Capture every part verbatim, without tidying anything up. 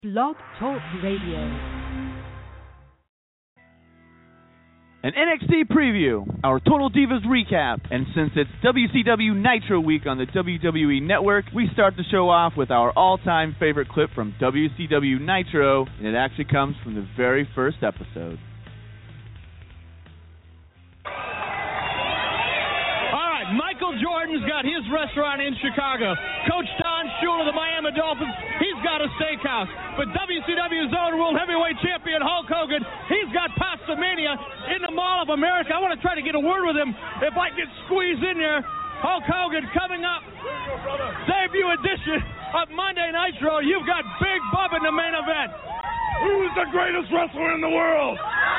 Blog Talk Radio. An N X T preview, our Total Divas recap, and since it's W C W Nitro Week on the W W E Network, we start the show off with our all-time favorite clip from W C W Nitro, and it actually comes from the very first episode. Michael Jordan's got his restaurant in Chicago. Coach Don Shula of the Miami Dolphins, he's got a steakhouse. But W C W's own World Heavyweight Champion Hulk Hogan, he's got Pasta Mania in the Mall of America. I want to try to get a word with him if I can squeeze in there. Hulk Hogan coming up. Debut edition of Monday Nitro. You've got Big Bubba in the main event. Who's the greatest wrestler in the world?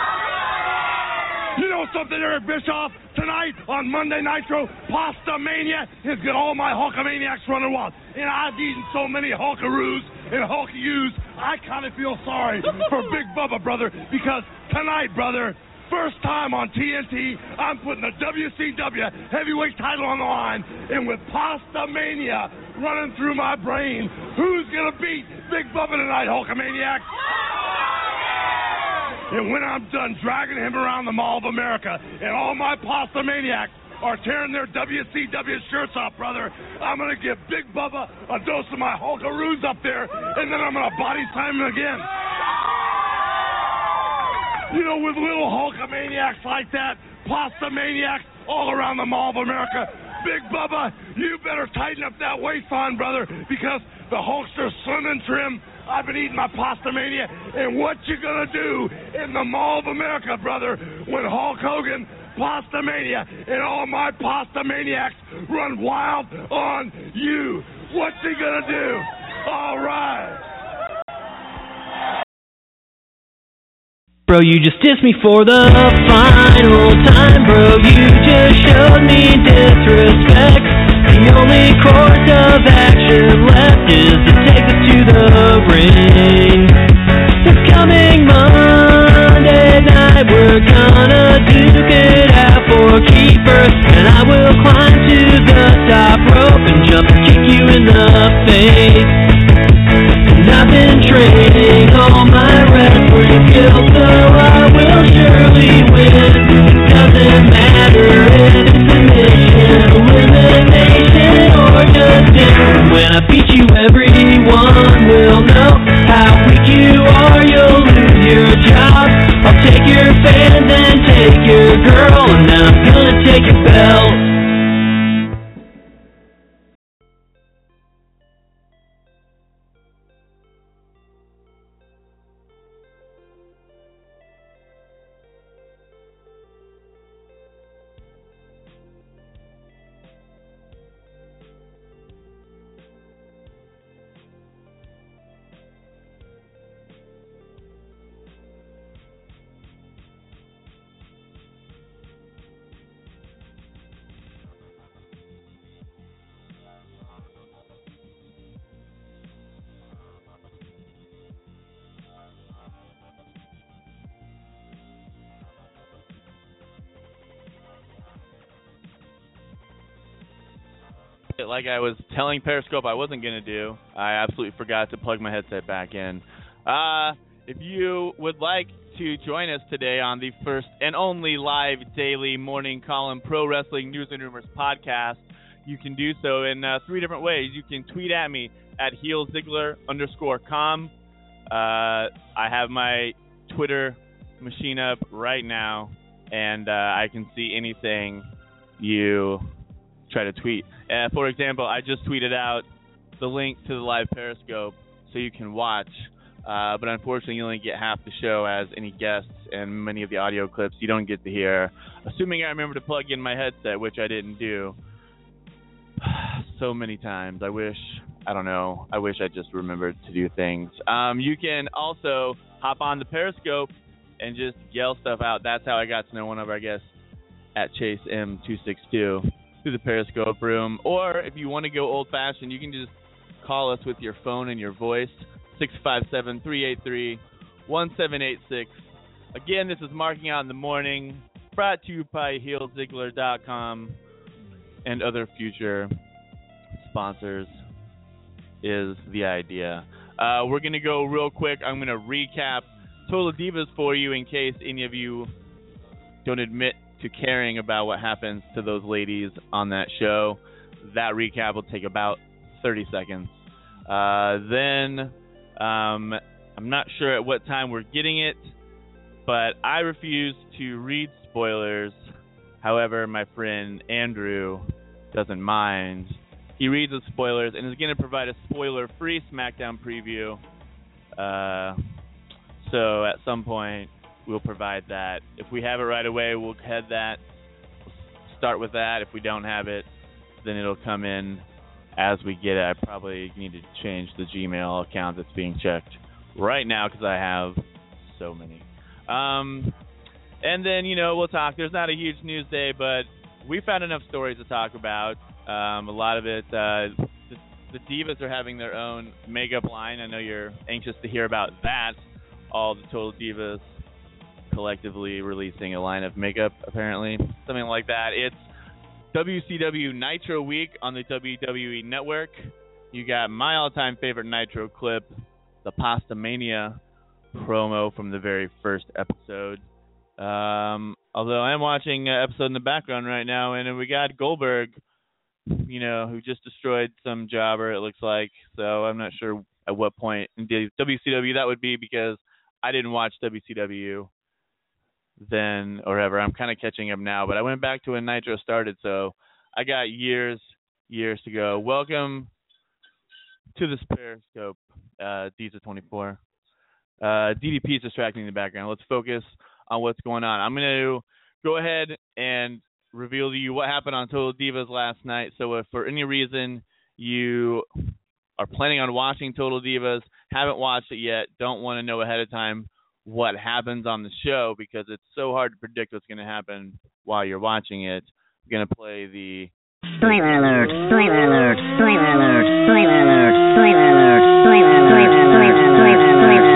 You know something, Eric Bischoff? Tonight on Monday Nitro, Pasta Mania has got all my Hulkamaniacs running wild. And I've eaten so many Hulkaroos and Hulk-U's, I kind of feel sorry for Big Bubba, brother, because tonight, brother, first time on T N T, I'm putting the W C W heavyweight title on the line. And with Pasta Mania running through my brain, who's going to beat Big Bubba tonight, Hulkamaniacs? And when I'm done dragging him around the Mall of America and all my Pasta Maniacs are tearing their W C W shirts off, brother, I'm going to give Big Bubba a dose of my Hulkaroos up there, and then I'm going to body slam him again. You know, with little Hulkamaniacs like that, Pasta Maniacs all around the Mall of America, Big Bubba, you better tighten up that waistline, brother, because the Hulkster's slim and trim. I've been eating my Pasta Mania, and what you gonna do in the Mall of America, brother, when Hulk Hogan, Pasta Mania, and all my Pasta Maniacs run wild on you? What's he gonna do? All right. Bro, you just dissed me for the final time, bro. You just showed me disrespect. The only course of action left is to take us to the ring. This coming Monday night, we're gonna duke it out for keepers, and I will climb to the top rope and jump and kick you in the face. And I've been training all my wrestling skills, so I will surely win. It doesn't matter if it's submission, elimination, or just in. When I beat you, everyone will know how weak you are. You'll lose your job. I'll take your fans and take your girl, and then I'm gonna take your belt. Like I was telling Periscope I wasn't going to do, I absolutely forgot to plug my headset back in. Uh, if you would like to join us today on the first and only live daily morning column pro wrestling news and rumors podcast, you can do so in uh, three different ways. You can tweet at me at heelzigler underscore com. Uh, I have my Twitter machine up right now, and uh, I can see anything you try to tweet. Uh, for example, I just tweeted out the link to the live Periscope so you can watch, uh, but unfortunately you only get half the show as any guests, and many of the audio clips you don't get to hear, assuming I remember to plug in my headset, which I didn't do so many times. I wish, I don't know, I wish I just remembered to do things. Um, you can also hop on the Periscope and just yell stuff out. That's how I got to know one of our guests at Chase M two sixty-two. Through the Periscope room, or if you want to go old-fashioned, you can just call us with your phone and your voice, six five seven, three eight three, one seven eight six. Again, this is Marking Out in the Morning, brought to you by heel zigler dot com and other future sponsors is the idea. Uh, we're going to go real quick. I'm going to recap Total Divas for you in case any of you don't admit to caring about what happens to those ladies on that show. That recap will take about thirty seconds. Uh, then, um, I'm not sure at what time we're getting it, but I refuse to read spoilers. However, my friend Andrew doesn't mind. He reads the spoilers and is going to provide a spoiler-free SmackDown preview. Uh, so at some point, we'll provide that. If we have it right away, we'll head that. Start with that. If we don't have it, then it'll come in as we get it. I probably need to change the Gmail account that's being checked right now because I have so many. Um, and then, you know, we'll talk. There's not a huge news day, but we found enough stories to talk about. Um, a lot of it, uh, the, the Divas are having their own makeup line. I know you're anxious to hear about that. All the Total Divas collectively releasing a line of makeup, apparently. Something like that. It's W C W Nitro Week on the W W E Network. You got my all-time favorite Nitro clip, the Pasta Mania promo from the very first episode. Um, although I'm watching an episode in the background right now, and we got Goldberg, you know, who just destroyed some jobber, it looks like. So I'm not sure at what point in W C W that would be because I didn't watch W C W then or ever. I'm kind of catching up now, but I went back to when Nitro started, so I got years, years to go. Welcome to this Periscope, uh, Diesel twenty-four. Uh, D D P is distracting in the background. Let's focus on what's going on. I'm going to go ahead and reveal to you what happened on Total Divas last night. So if for any reason you are planning on watching Total Divas, haven't watched it yet, don't want to know ahead of time what happens on the show because it's so hard to predict what's going to happen while you're watching it, I'm going to play the spoiler alert, spoiler alert, spoiler alert, spoiler alert, spoiler alert, spoiler alert, spoiler alert, spoiler alert, spoiler alert,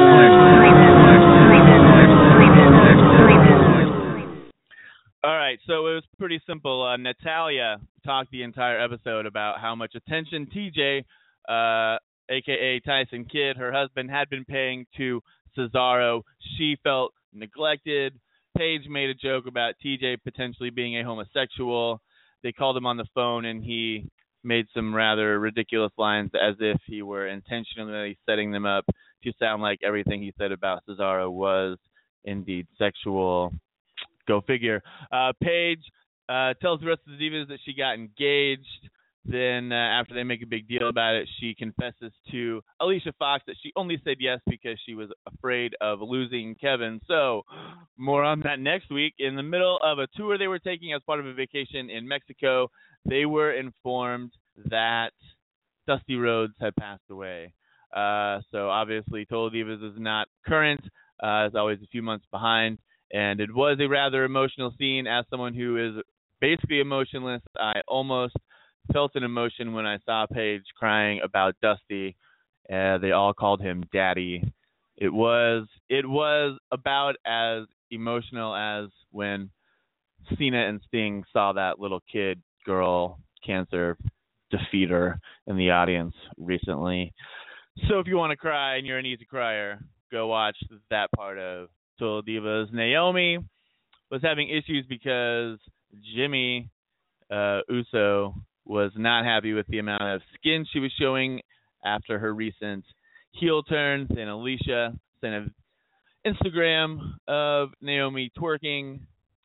All right, so it was pretty simple. Uh, Natalya talked the entire episode about how much attention T J, uh, a k a. Tyson Kidd, her husband, had been paying to Cesaro. She felt neglected. Paige made a joke about T J potentially being a homosexual. They called him on the phone, and he made some rather ridiculous lines as if he were intentionally setting them up to sound like everything he said about Cesaro was indeed sexual. Go figure. Uh, Paige uh, tells the rest of the Divas that she got engaged. Then uh, after they make a big deal about it, she confesses to Alicia Fox that she only said yes because she was afraid of losing Kevin. So more on that next week. In the middle of a tour they were taking as part of a vacation in Mexico, they were informed that Dusty Rhodes had passed away. Uh, so obviously Total Divas is not current. Uh, it's always a few months behind. And it was a rather emotional scene. As someone who is basically emotionless, I almost felt an emotion when I saw Paige crying about Dusty. Uh, they all called him Daddy. It was it was about as emotional as when Cena and Sting saw that little kid girl cancer defeat her in the audience recently. So if you want to cry and you're an easy crier, go watch that part of Total Divas. Naomi was having issues because Jimmy uh, Uso was not happy with the amount of skin she was showing after her recent heel turn. Then Alicia sent an Instagram of Naomi twerking.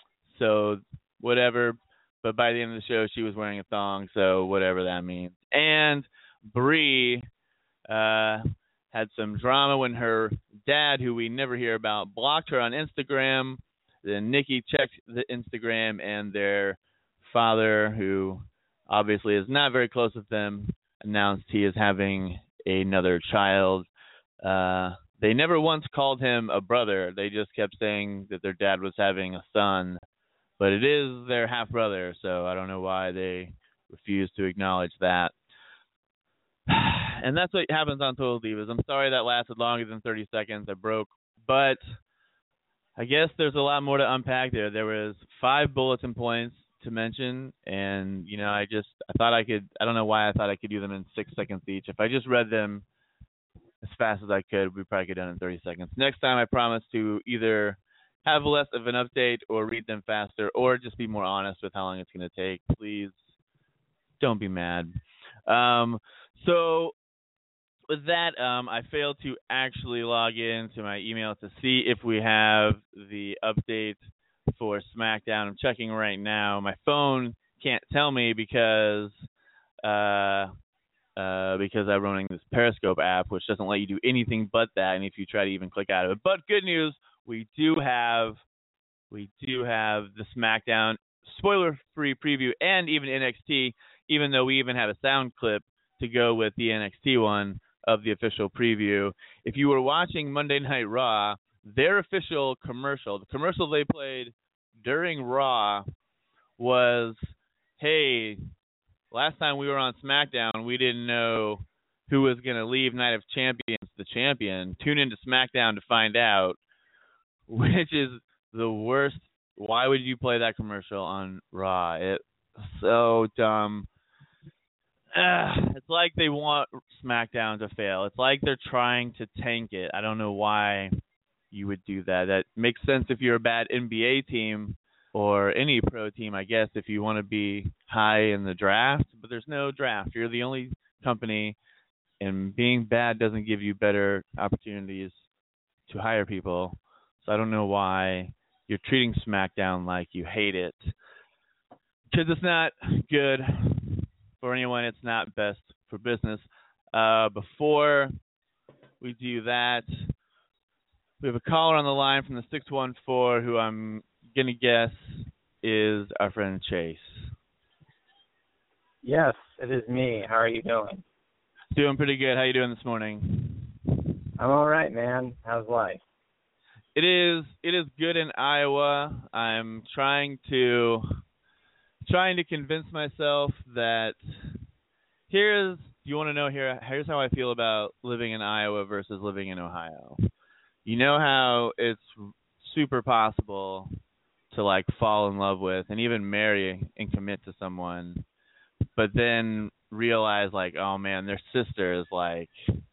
So whatever. But by the end of the show, she was wearing a thong. So whatever that means. And Brie uh, had some drama when her dad, who we never hear about, blocked her on Instagram. Then Nikki checked the Instagram, and their father, who obviously is not very close with them, announced he is having another child. Uh, they never once called him a brother. They just kept saying that their dad was having a son. But it is their half-brother, so I don't know why they refuse to acknowledge that. And that's what happens on Total Divas. I'm sorry that lasted longer than thirty seconds. I broke. But I guess there's a lot more to unpack there. There was five bulletin points to mention, and, you know, I just, I thought I could, I don't know why I thought I could do them in six seconds each. If I just read them as fast as I could. We probably get done in thirty seconds. Next time, I promise to either have less of an update or read them faster or just be more honest with how long it's going to take. Please don't be mad. Um, so with that, um, I failed to actually log into my email to see if we have the update for SmackDown. I'm checking right now. My phone can't tell me because uh, uh, because I'm running this Periscope app, which doesn't let you do anything but that. And if you try to even click out of it, but good news, we do have we do have the SmackDown spoiler-free preview and even N X T. Even though we even have a sound clip to go with the N X T one of the official preview. If you were watching Monday Night Raw, their official commercial, the commercial they played during Raw was, hey, last time we were on SmackDown, we didn't know who was going to leave Night of Champions the champion. Tune into SmackDown to find out, which is the worst. Why would you play that commercial on Raw? It's so dumb. Uh, it's like they want SmackDown to fail. It's like they're trying to tank it. I don't know why you would do that. That makes sense if you're a bad N B A team or any pro team, I guess, if you want to be high in the draft. But there's no draft. You're the only company, and being bad doesn't give you better opportunities to hire people. So I don't know why you're treating SmackDown like you hate it. Because it's not good for anyone. It's not best for business. Uh, before we do that, we have a caller on the line from the six one four who I'm going to guess is our friend Chase. Yes, it is me. How are you doing? Doing pretty good. How you doing this morning? I'm all right, man. How's life? It is it is good in Iowa. I'm trying to trying to convince myself that here's you want to know here here's how I feel about living in Iowa versus living in Ohio. You know how it's super possible to like fall in love with and even marry and commit to someone, but then realize like, oh man, their sister is like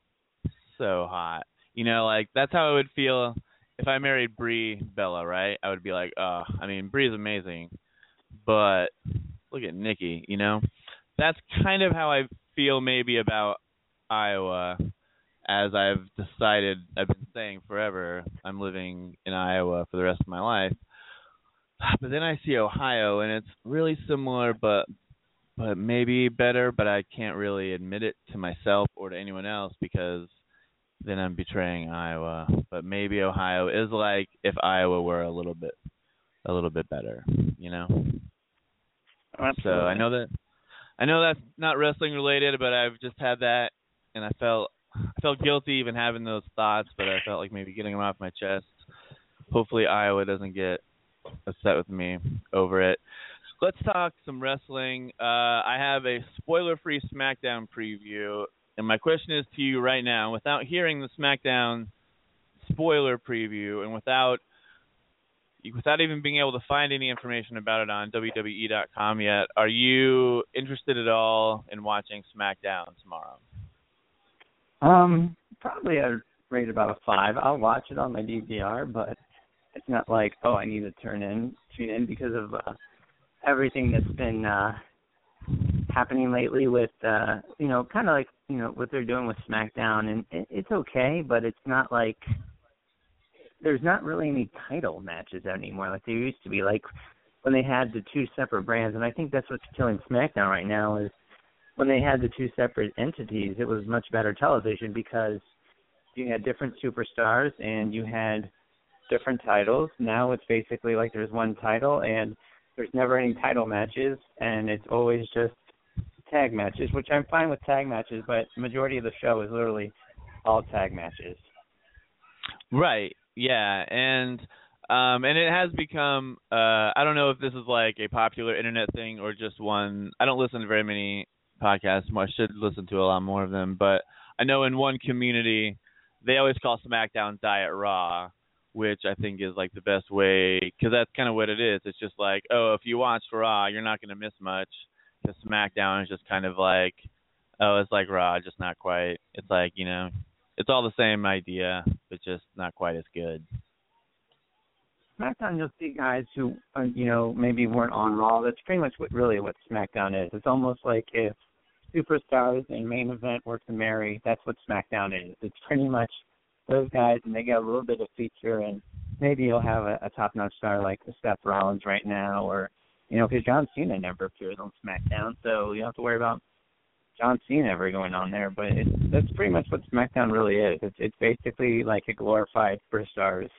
so hot. You know, like that's how I would feel if I married Brie Bella, right? I would be like, oh, I mean, Brie's amazing, but look at Nikki, you know? That's kind of how I feel maybe about Iowa, as I've decided, I've been saying forever, I'm living in Iowa for the rest of my life. But then I see Ohio, and it's really similar, but but maybe better, but I can't really admit it to myself or to anyone else because then I'm betraying Iowa. But maybe Ohio is like if Iowa were a little bit a little bit better, you know? Absolutely. So I know that I know that's not wrestling related, but I've just had that, and I felt I felt guilty even having those thoughts, but I felt like maybe getting them off my chest. Hopefully Iowa doesn't get upset with me over it. Let's talk some wrestling. Uh, I have a spoiler-free SmackDown preview, and my question is to you right now, without hearing the SmackDown spoiler preview and without without even being able to find any information about it on W W E dot com yet, are you interested at all in watching SmackDown tomorrow? Um, probably I'd rate about a five. I'll watch it on my D V R, but it's not like, oh, I need to turn in, tune in because of uh, everything that's been uh, happening lately with, uh, you know, kind of like, you know, what they're doing with SmackDown. And it, it's okay, but it's not like, there's not really any title matches anymore like there used to be, like when they had the two separate brands. And I think that's what's killing SmackDown right now is when they had the two separate entities, it was much better television because you had different superstars and you had different titles. Now it's basically like there's one title and there's never any title matches and it's always just tag matches, which I'm fine with tag matches, but the majority of the show is literally all tag matches. Right. Yeah, and um, and it has become. Uh, I don't know if this is like a popular internet thing or just one. I don't listen to very many podcasts. I should listen to a lot more of them. But I know in one community, they always call SmackDown Diet Raw, which I think is like the best way because that's kind of what it is. It's just like, oh, if you watch Raw, you're not going to miss much. Because SmackDown is just kind of like, oh, it's like Raw, just not quite. It's like, you know, it's all the same idea, but just not quite as good. SmackDown, you'll see guys who, uh, you know, maybe weren't on Raw. That's pretty much what really what SmackDown is. It's almost like if Superstars and Main Event were to marry, that's what SmackDown is. It's pretty much those guys, and they get a little bit of feature, and maybe you'll have a, a top-notch star like Seth Rollins right now, or, you know, because John Cena never appears on SmackDown, so you don't have to worry about John Cena ever going on there. But it's, that's pretty much what SmackDown really is. It's, it's basically like a glorified Superstars.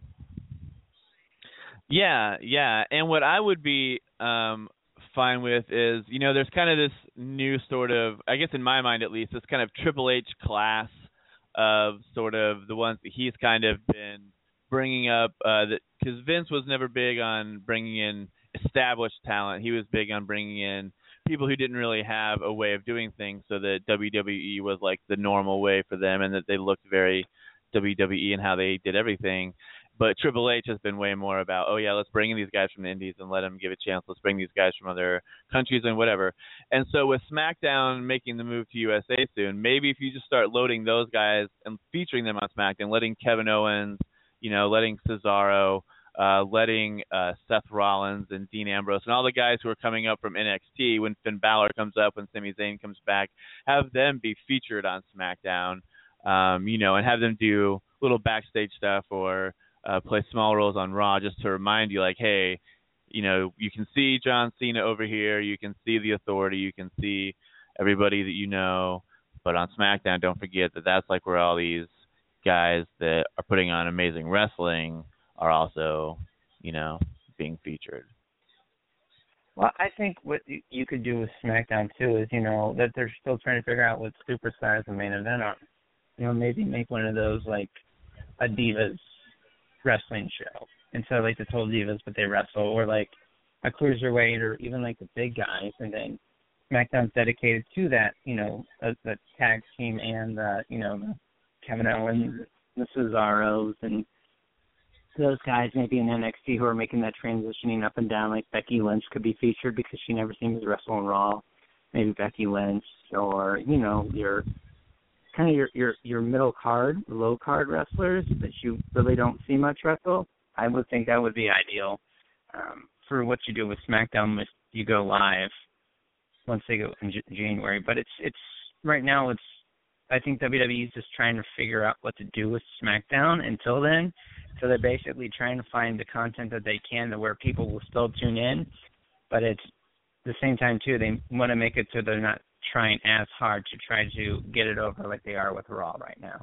Yeah, yeah, and what I would be um, fine with is, you know, there's kind of this new sort of, I guess in my mind at least, this kind of Triple H class of sort of the ones that he's kind of been bringing up, uh, that because Vince was never big on bringing in established talent. He was big on bringing in people who didn't really have a way of doing things, so that W W E was like the normal way for them, and that they looked very W W E in how they did everything. But Triple H has been way more about, oh, yeah, let's bring in these guys from the Indies and let them give a chance. Let's bring these guys from other countries and whatever. And so with SmackDown making the move to U S A soon, maybe if you just start loading those guys and featuring them on SmackDown, letting Kevin Owens, you know, letting Cesaro, uh, letting uh, Seth Rollins and Dean Ambrose and all the guys who are coming up from N X T when Finn Balor comes up, when Sami Zayn comes back, have them be featured on SmackDown, um, you know, and have them do little backstage stuff or Uh, play small roles on Raw just to remind you, like, hey, you know, you can see John Cena over here, you can see the Authority, you can see everybody that you know, but on SmackDown, don't forget that that's like where all these guys that are putting on amazing wrestling are also, you know, being featured. Well, I think what you could do with SmackDown, too, is, you know, that they're still trying to figure out what Superstars and Main Event are. You know, maybe make one of those, like, a Divas wrestling show instead of like the Total Divas, but they wrestle, or like a cruiserweight, or even like the big guys, and then SmackDown's dedicated to that, you know, the, the tag team and the, you know, the Kevin Owens, the Cesaros, and those guys maybe in N X T who are making that transitioning up and down. Like Becky Lynch could be featured because she never seems to wrestle in Raw. Maybe Becky Lynch, or, you know, your kind of your, your, your middle card, low card wrestlers that you really don't see much wrestle. I would think that would be ideal um, for what you do with SmackDown if you go live once they go in J- January. But it's it's right now it's I think W W E is just trying to figure out what to do with SmackDown until then. So they're basically trying to find the content that they can to where people will still tune in, but it's at the same time too they want to make it so they're not trying as hard to try to get it over like they are with Raw right now.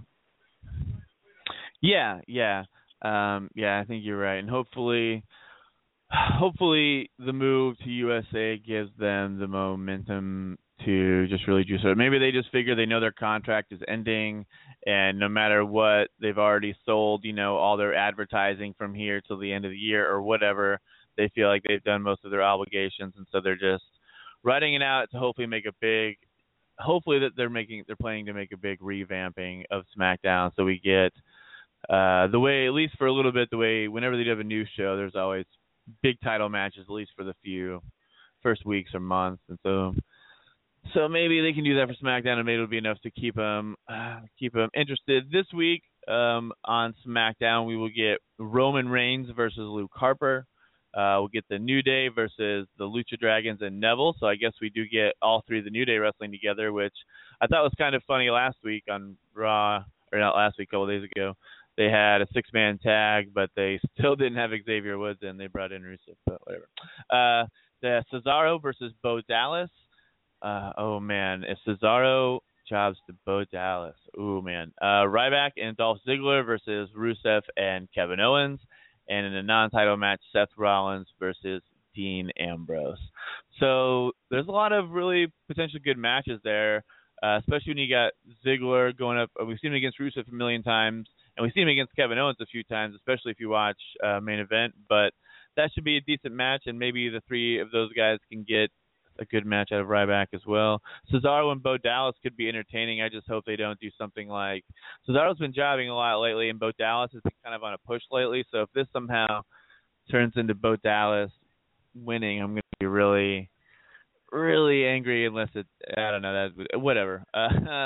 Yeah, yeah. Um, yeah, I think you're right. And hopefully hopefully the move to U S A gives them the momentum to just really juice it. Maybe they just figure they know their contract is ending, and no matter what, they've already sold, you know, all their advertising from here till the end of the year or whatever. They feel like they've done most of their obligations, and so they're just writing it out to hopefully make a big, hopefully that they're making, they're planning to make a big revamping of SmackDown, so we get uh, the way, at least for a little bit, the way whenever they have a new show, there's always big title matches, at least for the few first weeks or months, and so so maybe they can do that for SmackDown, and maybe it'll be enough to keep them uh, keep them interested. This week um, on SmackDown, we will get Roman Reigns versus Luke Harper. Uh, we'll get the New Day versus the Lucha Dragons and Neville. So I guess we do get all three of the New Day wrestling together, which I thought was kind of funny last week on Raw, or not last week, a couple of days ago. They had a six-man tag, but they still didn't have Xavier Woods in. They brought in Rusev, but whatever. Uh, the Cesaro versus Bo Dallas. Uh, oh, man. If Cesaro jobs to Bo Dallas. Ooh, man. Uh, Ryback and Dolph Ziggler versus Rusev and Kevin Owens. And in a non-title match, Seth Rollins versus Dean Ambrose. So there's a lot of really potentially good matches there, uh, especially when you got Ziggler going up. We've seen him against Rusev a million times, and we've seen him against Kevin Owens a few times, especially if you watch uh, Main Event. But that should be a decent match, and maybe the three of those guys can get a good match out of Ryback as well. Cesaro and Bo Dallas could be entertaining. I just hope they don't do something like Cesaro's been jobbing a lot lately, and Bo Dallas has been kind of on a push lately. So if this somehow turns into Bo Dallas winning, I'm going to be really, really angry unless it, I don't know, that whatever. Uh,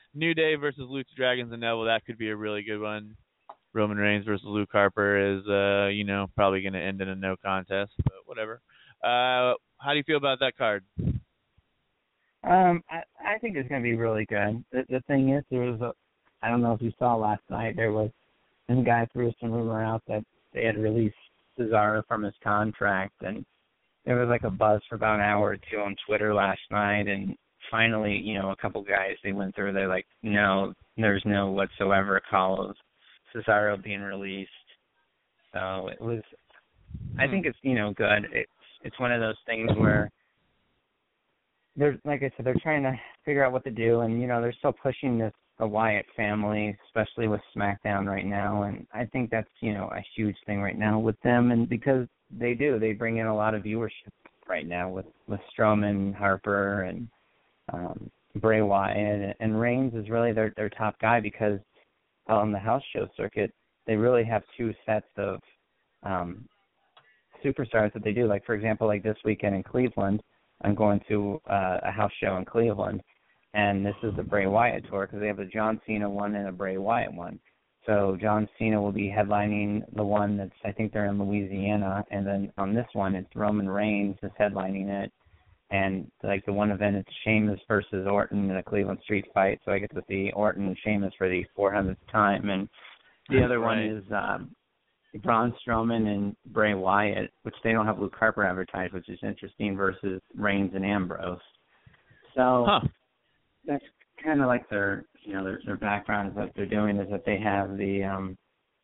New Day versus Lucha Dragons and Neville, that could be a really good one. Roman Reigns versus Luke Harper is, uh, you know, probably going to end in a no contest, but whatever. Uh, how do you feel about that card? Um, I, I think it's going to be really good. The, the thing is, there was a, I don't know if you saw last night, there was some guy threw some rumor out that they had released Cesaro from his contract, and there was like a buzz for about an hour or two on Twitter last night, and finally, you know, a couple guys, they went through, they're like, no, there's no whatsoever call of Cesaro being released. So it was, I think it's, you know, good. It's, it's one of those things where they're, like I said, they're trying to figure out what to do, and, you know, they're still pushing this, the Wyatt family, especially with SmackDown right now, and I think that's, you know, a huge thing right now with them, and because they do, they bring in a lot of viewership right now with, with Strowman, Harper, and um, Bray Wyatt, and Reigns is really their, their top guy because on the house show circuit, they really have two sets of um, superstars that they do. Like, for example, like this weekend in Cleveland, I'm going to uh, a house show in Cleveland, and this is the Bray Wyatt tour because they have a John Cena one and a Bray Wyatt one. So John Cena will be headlining the one that's, I think they're in Louisiana, and then on this one it's Roman Reigns is headlining it. And like the one event, it's Sheamus versus Orton in a Cleveland street fight, so I get to see Orton and Sheamus for the four hundredth time. And the That's other right. one is um, Braun Strowman and Bray Wyatt, which they don't have Luke Harper advertised, which is interesting, versus Reigns and Ambrose. So Huh. that's kind of like their, you know, their, their background is what they're doing is that they have the, um,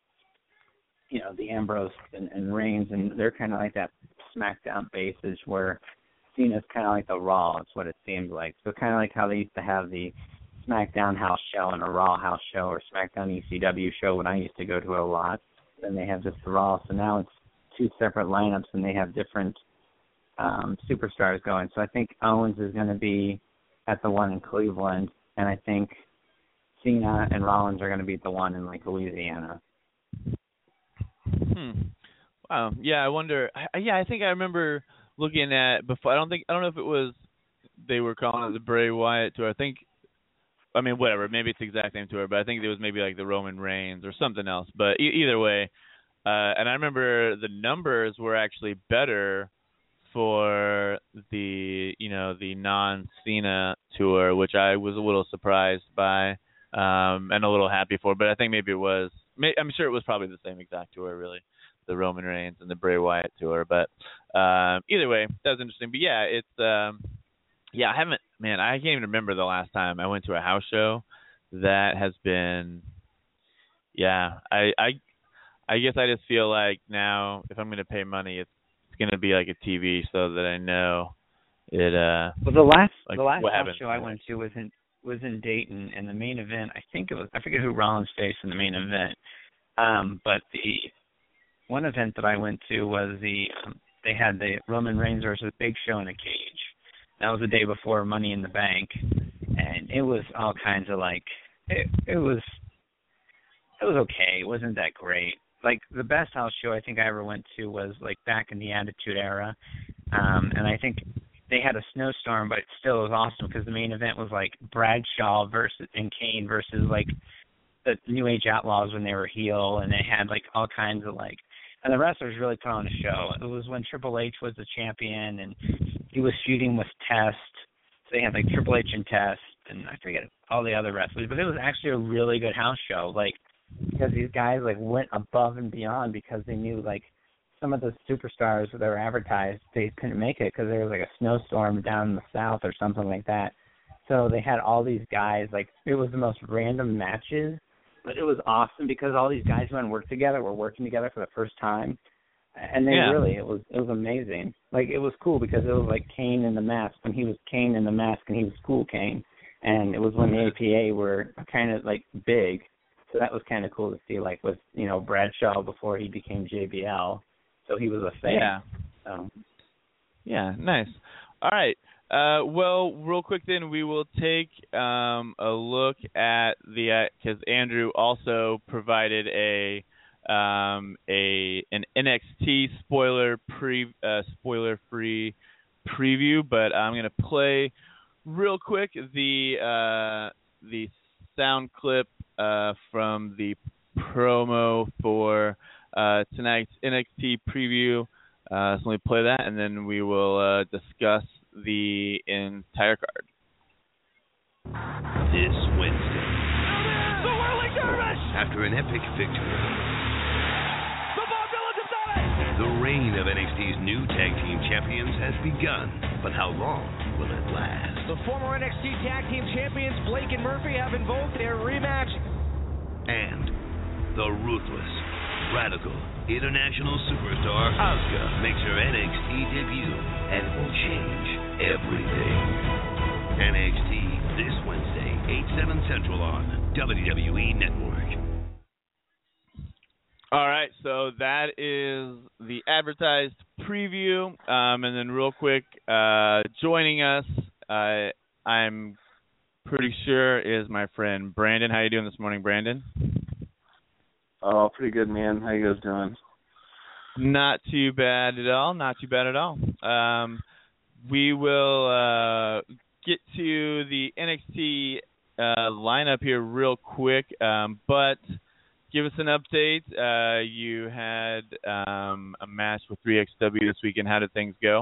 you know, the Ambrose and, and Reigns, and they're kind of like that SmackDown basis where Cena's kind of like the Raw. It's what it seems like. So kind of like how they used to have the SmackDown house show and a Raw house show or SmackDown E C W show when I used to go to it a lot. Then they have just the Raw. So now it's two separate lineups and they have different um, superstars going. So I think Owens is going to be at the one in Cleveland, and I think Cena and Rollins are going to be at the one in like Louisiana. Hmm. Wow. Yeah, I wonder. I, yeah, I think I remember looking at before. I don't think I don't know if it was they were calling it the Bray Wyatt tour. I think. I mean, whatever. Maybe it's the exact same tour, but I think it was maybe like the Roman Reigns or something else. But e- either way, uh, and I remember the numbers were actually better for the you know the non-Cena tour, which I was a little surprised by um, and a little happy for. But I think maybe it was. I'm sure it was probably the same exact tour, really, the Roman Reigns and the Bray Wyatt tour. But uh, either way, that was interesting. But yeah, it's um, yeah, I haven't. Man, I can't even remember the last time I went to a house show. That has been, yeah. I I I guess I just feel like now if I'm going to pay money, it's it's going to be like a T V so that I know it. Uh, well, the last like the last what house happens. show I went to was in was in Dayton, and the main event, I think it was, I forget who Rollins faced in the main event, um, but the one event that I went to was the um, they had the Roman Reigns versus Big Show in a cage. That was the day before Money in the Bank, and it was all kinds of like it. It was it was okay. It wasn't that great. Like the best house show I think I ever went to was like back in the Attitude Era, um, and I think they had a snowstorm, but still it was awesome because the main event was like Bradshaw versus and Kane versus like the New Age Outlaws when they were heel, and they had like all kinds of like. And the wrestlers really put on a show. It was when Triple H was the champion, and he was feuding with Test. So they had like Triple H and Test, and I forget all the other wrestlers. But it was actually a really good house show, like because these guys like went above and beyond because they knew like some of the superstars that were advertised they couldn't make it because there was like a snowstorm down in the south or something like that. So they had all these guys. Like it was the most random matches. But it was awesome because all these guys who hadn't worked together were working together for the first time, and they yeah. really it was it was amazing. Like it was cool because it was like Kane in the mask when he was Kane in the mask and he was Cool Kane, and it was when the A P A were kind of like big, so that was kind of cool to see. Like with you know Bradshaw before he became J B L, so he was a fan. Yeah. So. Yeah. Nice. All right. Uh, well, real quick then, we will take um, a look at the because uh, Andrew also provided a um, a an N X T spoiler pre uh, spoiler free preview, but I'm gonna play real quick the uh, the sound clip uh, from the promo for uh, tonight's N X T preview. Uh, so let me play that, and then we will uh, discuss the entire card. This Wednesday, The whirling dervish! after an epic victory, The Bob Dylan has done it! the reign of N X T's new tag team champions has begun. But how long will it last? The former N X T Tag Team Champions Blake and Murphy have invoked their rematch. And the ruthless, radical, international superstar Asuka makes her N X T debut and will change everything. N X T this Wednesday, eight, seven Central on W W E Network. All right, so that is the advertised preview. Um, and then real quick, uh, joining us, uh, I'm pretty sure is my friend Brandon. How you doing this morning, Brandon? Oh, pretty good, man. How you guys doing? Not too bad at all. Not too bad at all. Um, we will uh, get to the N X T uh, lineup here real quick, um, but give us an update. Uh, you had um, a match with three X W this weekend. How did things go?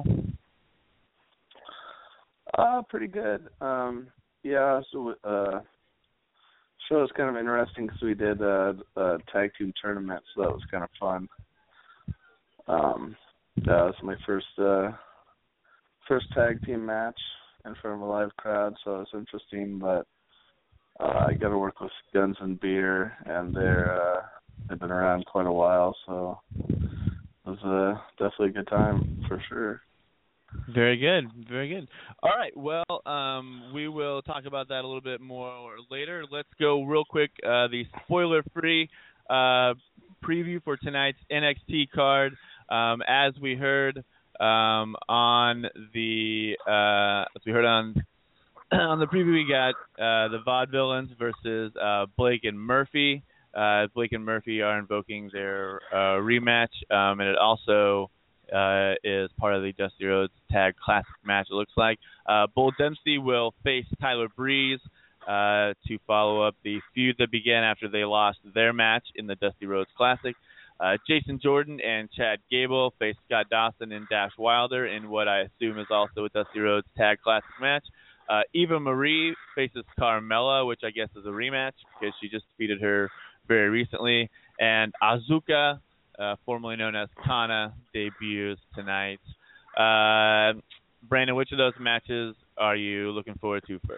Uh, pretty good. Um, yeah, so uh, show was kind of interesting because we did a, a tag team tournament, so that was kind of fun. Um, that was my first uh, first tag team match in front of a live crowd, so it was interesting. But uh, I got to work with Guns and Beer, and they're uh, they've been around quite a while, so it was uh, definitely a good time for sure. Very good, very good. All right, well, um, we will talk about that a little bit more later. Let's go real quick. Uh, the spoiler-free uh, preview for tonight's N X T card. Um, as we heard um, on the uh, as we heard on on the preview, we got uh, the Vaudevillains versus uh, Blake and Murphy. Uh, Blake and Murphy are invoking their uh, rematch, um, and it also uh, is part of the Dusty Rhodes Tag Classic match, it looks like. Uh, Bull Dempsey will face Tyler Breeze uh, to follow up the feud that began after they lost their match in the Dusty Rhodes Classic. Uh, Jason Jordan and Chad Gable face Scott Dawson and Dash Wilder in what I assume is also a Dusty Rhodes Tag Classic match. Uh, Eva Marie faces Carmella, which I guess is a rematch because she just defeated her very recently. And Azuka, uh, formerly known as Kana, debuts tonight. Uh, Brandon, which of those matches are you looking forward to first?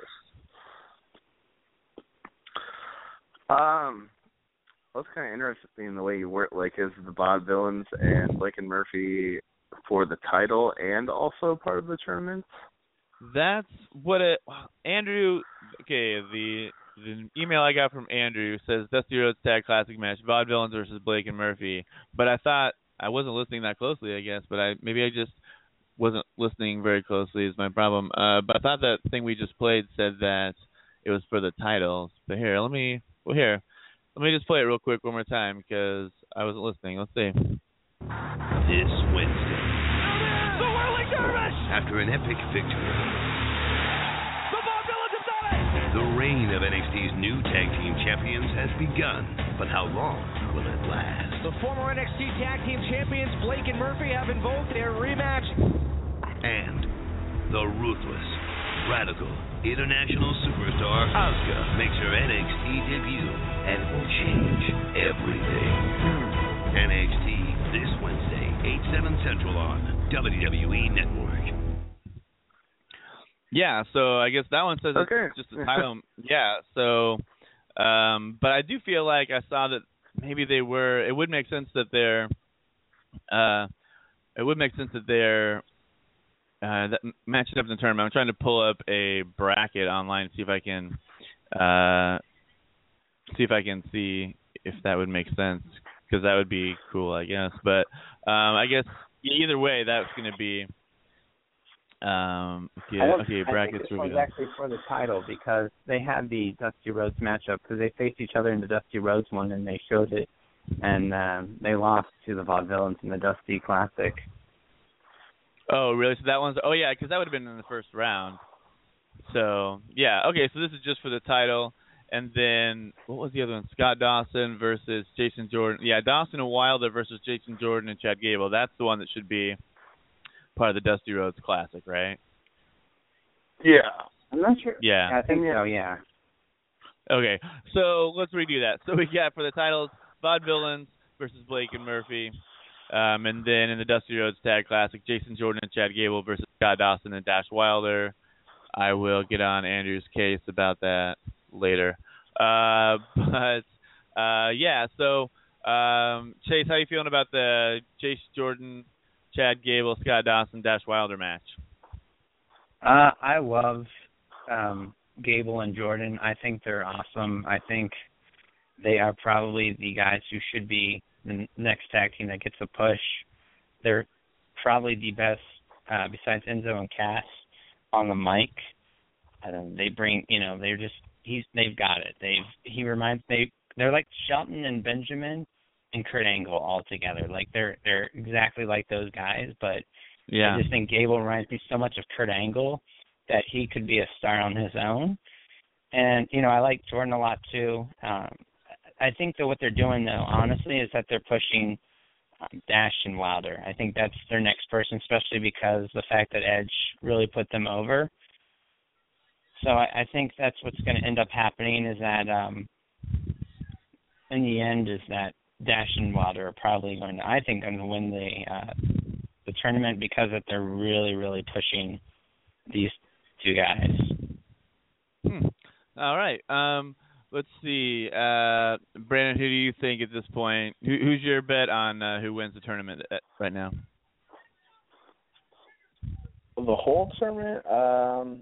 Um, well, it's kind of interesting in the way you work, like, is the Vaudevillains and Blake and Murphy for the title and also part of the tournament? That's what it. Andrew. Okay, the the email I got from Andrew says Dusty Rhodes Tag Classic match, Vaudevillains versus Blake and Murphy. But I thought I wasn't listening that closely, I guess. But I maybe I just wasn't listening very closely is my problem. Uh, but I thought that thing we just played said that it was for the titles. But here, let me. Well, here, let me just play it real quick one more time because I wasn't listening. Let's see. This Wednesday, The whirling dervish! after an epic victory, The Bob Dylan have done it! the reign of N X T's new tag team champions has begun. But how long will it last? The former N X T Tag Team Champions Blake and Murphy have invoked their rematch. And the ruthless, radical, international superstar Asuka makes her N X T debut and will change everything. N X T this Wednesday, eight, seven Central on W W E Network. Yeah, so I guess that one says Okay. it's just a title. Yeah, so, um, but I do feel like I saw that maybe they were. It would make sense that they're. Uh, it would make sense that they're. Uh, that matching up in the tournament. I'm trying to pull up a bracket online and see if I can. Uh, see if I can see if that would make sense because that would be cool, I guess. But um, I guess either way, that's going to be. Um, okay, I don't- okay, I brackets. think this where we one's go. actually for the title because they had the Dusty Rhodes matchup because they faced each other in the Dusty Rhodes one and they showed it, and um, they lost to the Vaudevillains in the Dusty Classic. Oh, really? So that one's. Oh, yeah, because that would have been in the first round. So yeah, okay. So this is just for the title, and then what was the other one? Scott Dawson versus Jason Jordan. Yeah, Dawson and Wilder versus Jason Jordan and Chad Gable. That's the one that should be part of the Dusty Rhodes Classic, right? Yeah. I'm not sure. Yeah. I think so, yeah. Okay, so let's redo that. So we got for the titles, Vaudevillains versus Blake and Murphy. Um, and then in the Dusty Rhodes Tag Classic, Jason Jordan and Chad Gable versus Scott Dawson and Dash Wilder. I will get on Andrew's case about that later. Uh, but, uh, yeah, so, um, Chase, how you feeling about the Jason Jordan, Chad Gable, Scott Dawson, Dash Wilder match? Uh, I love um, Gable and Jordan. I think they're awesome. I think they are probably the guys who should be the next tag team that gets a push. They're probably the best, uh, besides Enzo and Cass, on the mic. Um, they bring, you know, they're just, he's, they've got it. They've, he reminds, they, they're like Shelton and Benjamin and Kurt Angle all together. Like they're, they're exactly like those guys, but yeah. I just think Gable reminds me so much of Kurt Angle that he could be a star on his own. And, you know, I like Jordan a lot too. Um, I think that what they're doing, though, honestly, is that they're pushing um, Dash and Wilder. I think that's their next person, especially because the fact that Edge really put them over. So I, I think that's what's going to end up happening is that, um, in the end, is that Dash and Wilder are probably going to, I think, going to win the uh, the tournament because that they're really, really pushing these two guys. Hmm. All right. Um. Let's see, uh, Brandon. Who do you think at this point? Who, who's your bet on uh, who wins the tournament at, right now? The whole tournament, um,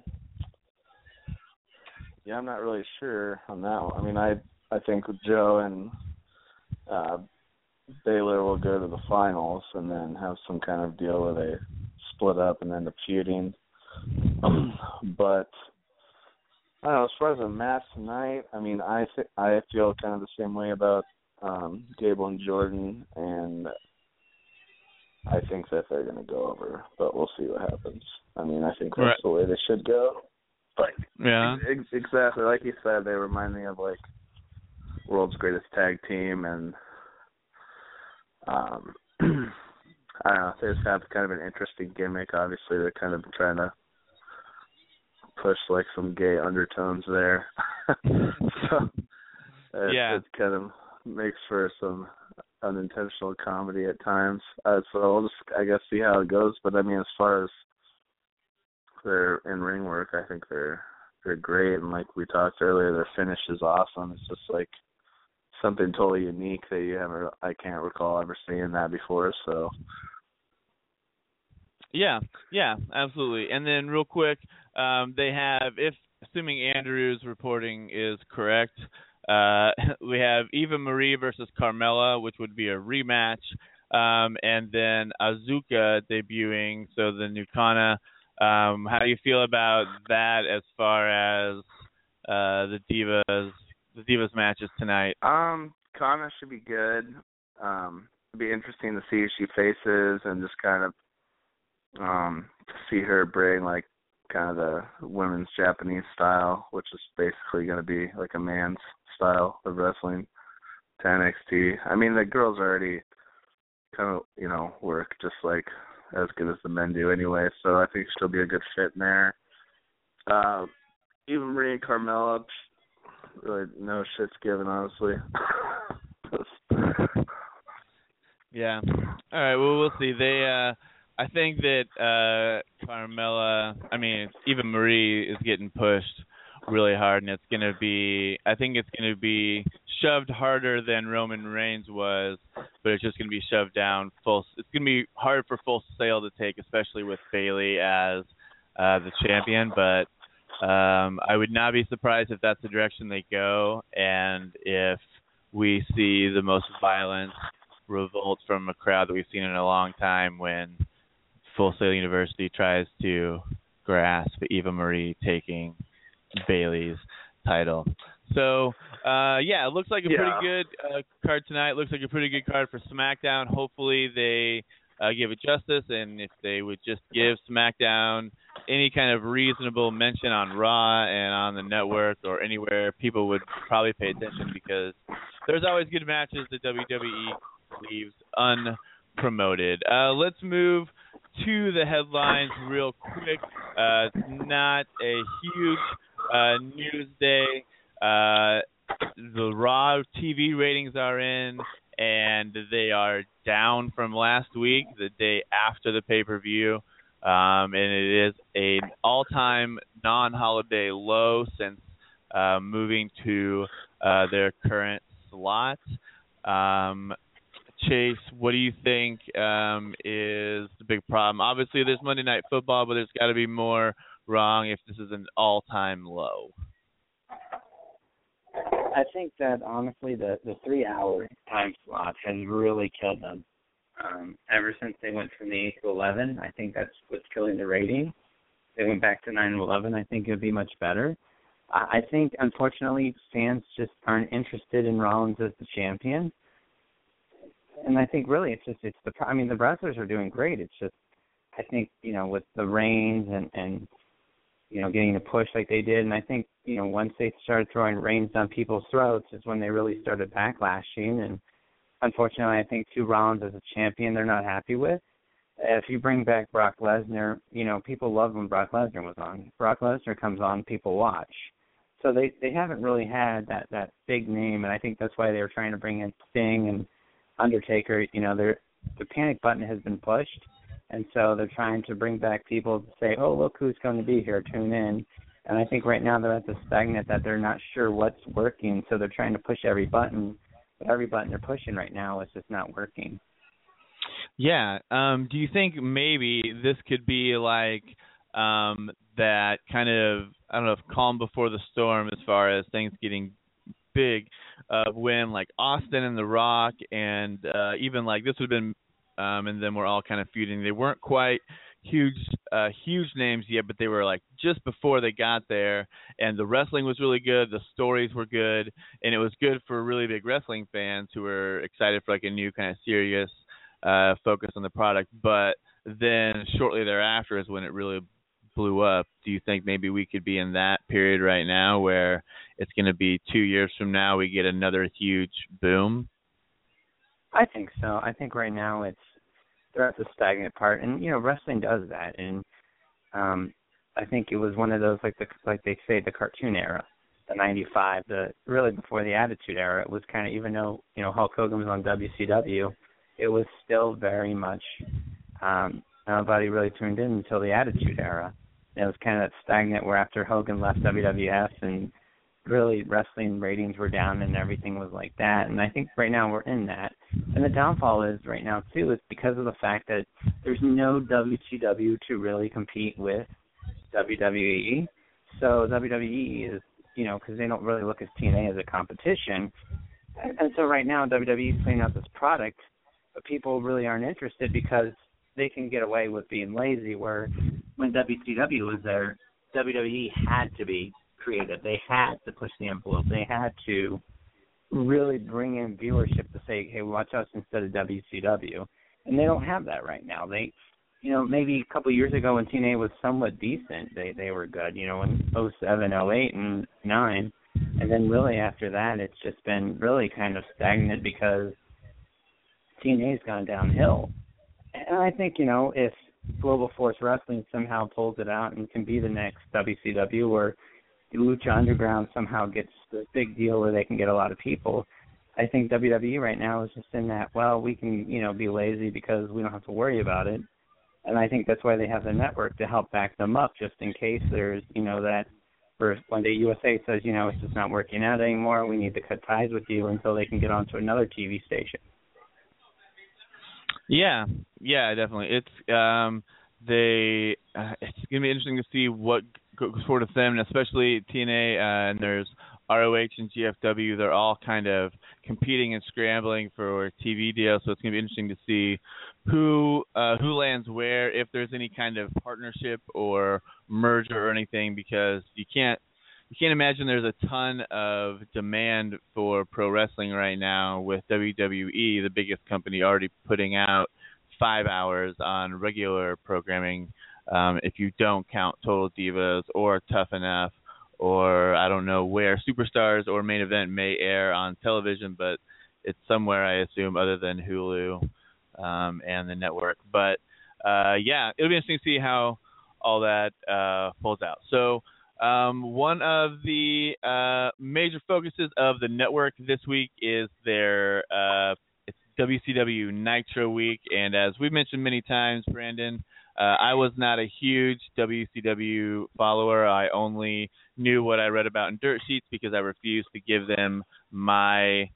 yeah, I'm not really sure on that one. I mean, I I think Joe and uh, Baylor will go to the finals and then have some kind of deal where they split up and end up feuding. But I don't know, as far as a match tonight, I mean, I th- I feel kind of the same way about um, Gable and Jordan, and I think that they're going to go over, but we'll see what happens. I mean, I think that's right. The way they should go. But yeah, ex- exactly like you said, they remind me of like world's greatest tag team, and um, I don't know, they just have kind of an interesting gimmick. Obviously, they're kind of trying to push like some gay undertones there. So it, yeah. it kind of makes for some unintentional comedy at times. Uh, so we'll just, I guess, see how it goes. But I mean, as far as their in-ring work, I think they're they're great. And like we talked earlier, their finish is awesome. It's just like something totally unique that you ever, I can't recall ever seeing that before. So. Yeah, yeah, absolutely. And then real quick, um, they have, if assuming Andrew's reporting is correct, uh, we have Eva Marie versus Carmella, which would be a rematch, um, and then Azuka debuting, so the new Kana. Um, how do you feel about that as far as uh, the Divas, the Divas matches tonight? Um, Kana should be good. Um, it'd be interesting to see who she faces and just kind of Um, to see her bring like kind of the women's Japanese style, which is basically going to be like a man's style of wrestling, to N X T. I mean, the girls already kind of, you know, work just like as good as the men do anyway, so I think she'll be a good fit in there. Uh, Eva Marie and Carmella, really no shit's given, honestly. Yeah. All right, well, we'll see. They, uh, I think that uh, Carmella, I mean, Eva Marie is getting pushed really hard, and it's going to be, I think it's going to be shoved harder than Roman Reigns was, but it's just going to be shoved down full. It's going to be hard for Full Sail to take, especially with Bayley as uh, the champion, but um, I would not be surprised if that's the direction they go, and if we see the most violent revolt from a crowd that we've seen in a long time when Full Sail University tries to grasp Eva Marie taking Bayley's title. So, uh, yeah, it looks like a yeah. pretty good uh, card tonight. It looks like a pretty good card for SmackDown. Hopefully they uh, give it justice, and if they would just give SmackDown any kind of reasonable mention on Raw and on the network or anywhere, people would probably pay attention, because there's always good matches that W W E leaves unpromoted. Uh, let's move to the headlines real quick. Uh, not a huge uh, news day. Uh, the Raw T V ratings are in, and they are down from last week, the day after the pay-per-view. Um, and it is an all-time non-holiday low since uh, moving to uh, their current slot. Um, Chase, what do you think um, is the big problem? Obviously, there's Monday Night Football, but there's got to be more wrong if this is an all-time low. I think that, honestly, the, the three-hour time slot has really killed them. Um, ever since they went from the eight to eleven, I think that's what's killing the rating. They went back to nine to eleven, I think it would be much better. I think, unfortunately, fans just aren't interested in Rollins as the champion. And I think, really, it's just, it's the, I mean, the wrestlers are doing great. It's just, I think, you know, with the Reigns and, and, you know, getting the push like they did, and I think, you know, once they started throwing Reigns down people's throats is when they really started backlashing. And unfortunately, I think, too, Rollins as a champion, they're not happy with. If you bring back Brock Lesnar, you know, people loved when Brock Lesnar was on. Brock Lesnar comes on, people watch. So they, they haven't really had that, that big name, and I think that's why they were trying to bring in Sting and Undertaker. You know, they're, the panic button has been pushed, and so they're trying to bring back people to say, oh, look who's going to be here, tune in. And I think right now they're at the stagnant that they're not sure what's working, so they're trying to push every button, but every button they're pushing right now is just not working. Yeah. Um, do you think maybe this could be like um, that kind of, I don't know, if calm before the storm as far as things getting big, uh, when like Austin and The Rock and uh, even like this would have been, um, and then we're all kind of feuding. They weren't quite huge, uh, huge names yet, but they were like just before they got there, and the wrestling was really good. The stories were good, and it was good for really big wrestling fans who were excited for like a new kind of serious uh, focus on the product. But then shortly thereafter is when it really blew up. Do you think maybe we could be in that period right now where it's going to be two years from now we get another huge boom? I think so. I think right now it's they're at the stagnant part, and you know wrestling does that. And um, I think it was one of those like the like they say the cartoon era, the ninety-five, the really before the Attitude Era. It was kind of, even though you know Hulk Hogan was on W C W, it was still very much um, nobody really tuned in until the Attitude Era. It was kind of that stagnant where after Hogan left W W F and really wrestling ratings were down and everything was like that. And I think right now we're in that. And the downfall is right now, too, is because of the fact that there's no W C W to really compete with W W E. So W W E is, you know, because they don't really look at T N A as a competition. And so right now W W E is putting out this product, but people really aren't interested because they can get away with being lazy, where when W C W was there, W W E had to be creative. They had to push the envelope. They had to really bring in viewership to say, hey, watch us instead of W C W. And they don't have that right now. They, you know, maybe a couple of years ago when T N A was somewhat decent, they, they were good, you know, in oh seven, oh eight, and nine. And then really after that, it's just been really kind of stagnant because T N A's gone downhill. And I think, you know, if Global Force Wrestling somehow pulls it out and can be the next W C W, or Lucha Underground somehow gets the big deal where they can get a lot of people, I think W W E right now is just in that, well, we can, you know, be lazy because we don't have to worry about it. And I think that's why they have the network to help back them up, just in case there's, you know, that for one day U S A says, you know, it's just not working out anymore, we need to cut ties with you until they can get onto another T V station. Yeah, yeah, definitely. It's um, they. Uh, it's gonna be interesting to see what goes forward with them, and especially T N A. Uh, and there's R O H and G F W. They're all kind of competing and scrambling for T V deals. So it's gonna be interesting to see who uh, who lands where, if there's any kind of partnership or merger or anything, because you can't. You can't imagine there's a ton of demand for pro wrestling right now with W W E, the biggest company, already putting out five hours on regular programming. Um, if you don't count Total Divas or Tough Enough, or I don't know where Superstars or Main Event may air on television, but it's somewhere, I assume, other than Hulu um, and the network. But, uh, yeah, it'll be interesting to see how all that uh, folds out. So um, one of the uh, major focuses of the network this week is their uh, it's W C W Nitro Week. And as we've mentioned many times, Brandon, Uh, I was not a huge W C W follower. I only knew what I read about in dirt sheets because I refused to give them my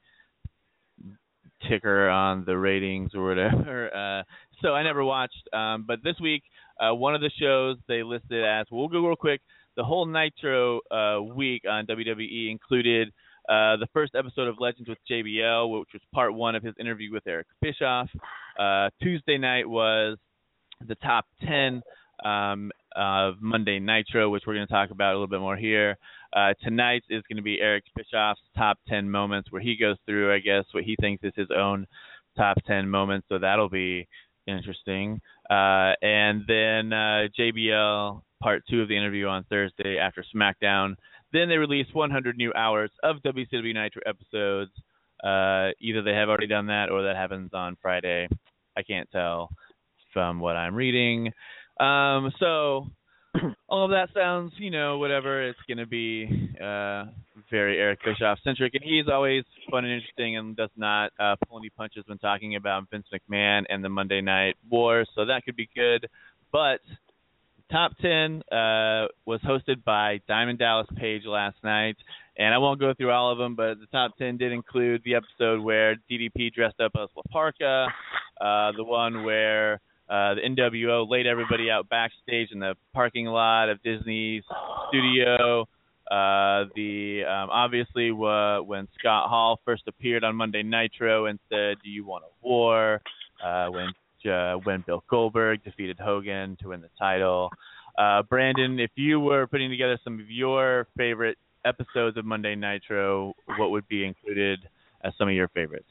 ticker on the ratings or whatever. Uh, so I never watched. Um, but this week, uh, one of the shows they listed as, we'll go real quick, the whole Nitro uh, week on W W E included uh, the first episode of Legends with J B L, which was part one of his interview with Eric Bischoff. Uh, Tuesday night was the top ten um, of Monday Nitro, which we're going to talk about a little bit more here. Uh, tonight is going to be Eric Bischoff's top ten moments, where he goes through, I guess, what he thinks is his own top ten moments. So that'll be interesting. Uh, and then uh, J B L, part two of the interview on Thursday after SmackDown. Then they release one hundred new hours of W C W Nitro episodes. Uh, either they have already done that or that happens on Friday. I can't tell from what I'm reading. Um, so all of that sounds, you know, whatever. It's going to be uh, very Eric Bischoff-centric, and he's always fun and interesting and does not uh, pull any punches when talking about Vince McMahon and the Monday Night War, so that could be good. But Top ten uh, was hosted by Diamond Dallas Page last night, and I won't go through all of them, but the top ten did include the episode where D D P dressed up as La Parka, uh, the one where uh, the N W O laid everybody out backstage in the parking lot of Disney's studio, uh, the um, obviously uh, when Scott Hall first appeared on Monday Nitro and said, "Do you want a war?" Uh, when Uh, when Bill Goldberg defeated Hogan to win the title. Uh, Brandon, if you were putting together some of your favorite episodes of Monday Nitro, what would be included as some of your favorites?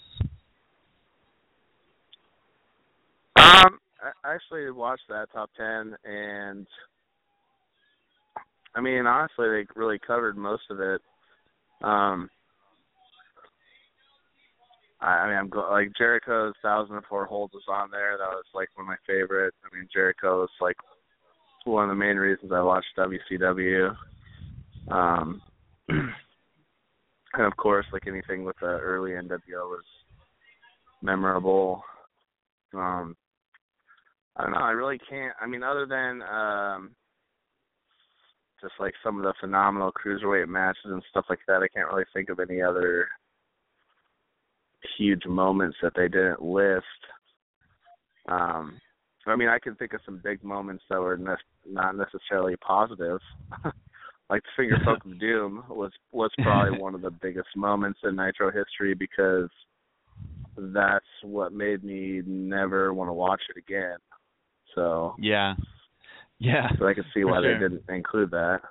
Um, I actually watched that top ten, and I mean, honestly, they really covered most of it. Um, I mean, I'm go- like Jericho's Thousand Four Holds was on there. That was like one of my favorites. I mean, Jericho was like one of the main reasons I watched W C W. Um, and of course, like anything with the early N W O was memorable. Um, I don't know. I really can't. I mean, other than um, just like some of the phenomenal cruiserweight matches and stuff like that, I can't really think of any other huge moments that they didn't list. Um, I mean, I can think of some big moments that were ne- not necessarily positive. Like the Finger Poke of Doom was, was probably one of the biggest moments in Nitro history because that's what made me never want to watch it again. So yeah, yeah. So I can see why sure. they didn't include that.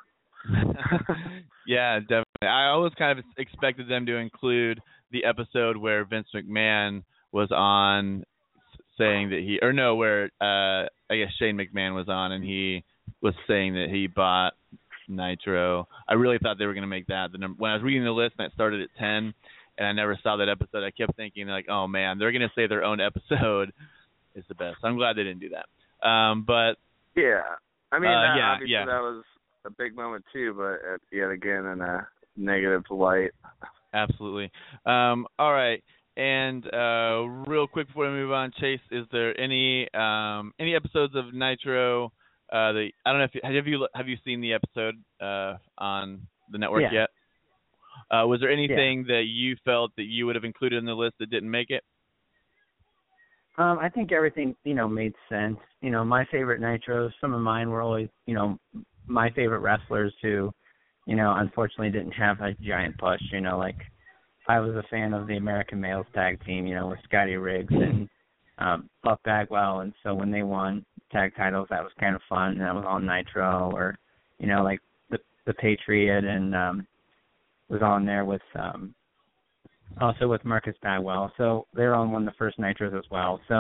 Yeah, definitely. I always kind of expected them to include the episode where Vince McMahon was on saying that he, or no, where uh, I guess Shane McMahon was on and he was saying that he bought Nitro. I really thought they were going to make that the number. When I was reading the list and it started at ten and I never saw that episode, I kept thinking like, oh man, they're going to say their own episode is the best. I'm glad they didn't do that. Um, but yeah, I mean, uh, that, yeah, obviously yeah. that was a big moment too, but uh, yet again in a negative light. Absolutely. Um, all right. And uh, real quick before we move on, Chase, is there any um, any episodes of Nitro uh, that I don't know if you, have you have you seen the episode uh, on the network yeah. yet? Uh, was there anything yeah. that you felt that you would have included in the list that didn't make it? Um, I think everything, you know, made sense. You know, my favorite Nitros, some of mine were always, you know, my favorite wrestlers who, you know, unfortunately didn't have a giant push, you know, like I was a fan of the American Males tag team, you know, with Scotty Riggs and um, Buck Bagwell, and so when they won tag titles, that was kind of fun, and that was on Nitro, or, you know, like the the Patriot and um, was on there with um, also with Marcus Bagwell, so they're on one of the first Nitros as well. So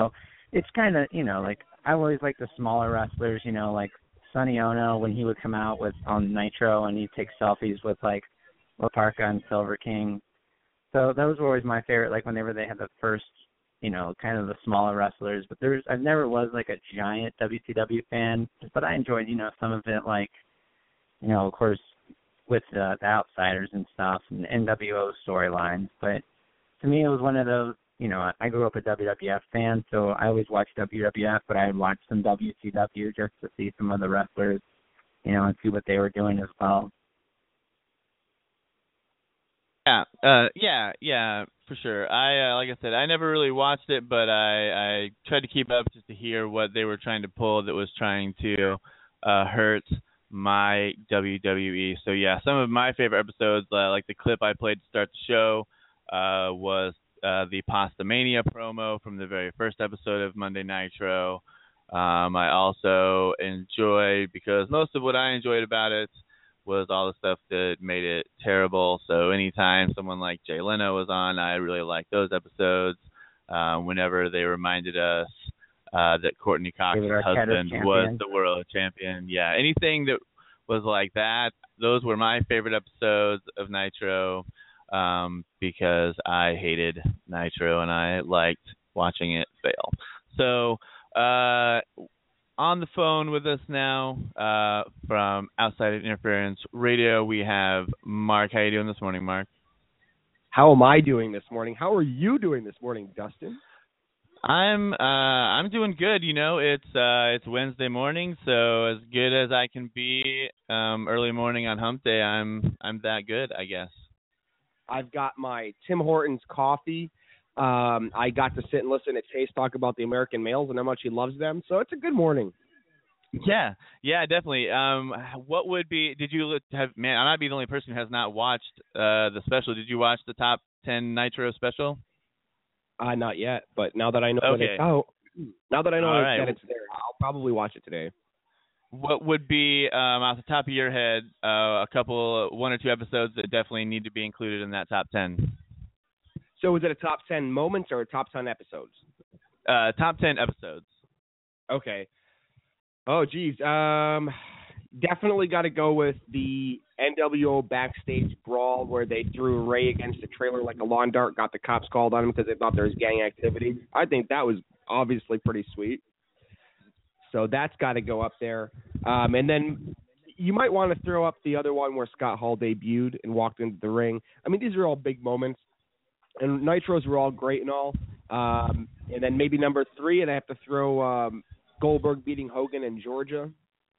it's kind of, you know, like I always like the smaller wrestlers, you know, like Sonny Ono when he would come out with on Nitro and he'd take selfies with like La Parka and Silver King. So those were always my favorite, like whenever they had the first, you know, kind of the smaller wrestlers. But there's, I never was like a giant W C W fan, but I enjoyed, you know, some of it, like, you know, of course, with uh, the Outsiders and stuff and N W O storylines. But to me, it was one of those, you know, I grew up a W W F fan, so I always watched W W F, but I would watch some W C W just to see some of the wrestlers, you know, and see what they were doing as well. Yeah, uh, yeah, yeah, for sure. I, uh, like I said, I never really watched it, but I, I tried to keep up just to hear what they were trying to pull that was trying to uh, hurt my W W E. So yeah, some of my favorite episodes, uh, like the clip I played to start the show, uh, was uh, the Pastamania promo from the very first episode of Monday Nitro. Um, I also enjoyed, because most of what I enjoyed about it was all the stuff that made it terrible. So anytime someone like Jay Leno was on, I really liked those episodes. Uh, whenever they reminded us uh, that Courtney Cox's husband was the world champion. Yeah, anything that was like that, those were my favorite episodes of Nitro, um, because I hated Nitro and I liked watching it fail. So uh, on the phone with us now uh, from Outside Interference Radio, we have Mark. How are you doing this morning, Mark? How am I doing this morning? How are you doing this morning, Dustin? I'm uh, I'm doing good. You know, it's uh, it's Wednesday morning, so as good as I can be um, early morning on Hump Day, I'm I'm that good, I guess. I've got my Tim Hortons coffee. Um, I got to sit and listen to Chase talk about the American males and how much he loves them. So it's a good morning. Yeah, yeah, definitely. Um, what would be? Did you have? Man, I might be the only person who has not watched uh, the special. Did you watch the top ten Nitro special? Uh, not yet, but now that I know okay. that it's out, now that I know right. that it's there, I'll probably watch it today. What would be, um, off the top of your head, uh, a couple, one or two episodes that definitely need to be included in that top ten? So is it a top ten moments or a top ten episodes? Uh, top ten episodes. Okay. Oh, geez. Um, definitely got to go with the N W O backstage brawl where they threw Ray against a trailer like a lawn dart, got the cops called on him because they thought there was gang activity. I think that was obviously pretty sweet. So that's got to go up there. Um, and then you might want to throw up the other one where Scott Hall debuted and walked into the ring. I mean, these are all big moments. And Nitros were all great and all. Um, and then maybe number three, and I have to throw um, Goldberg beating Hogan in Georgia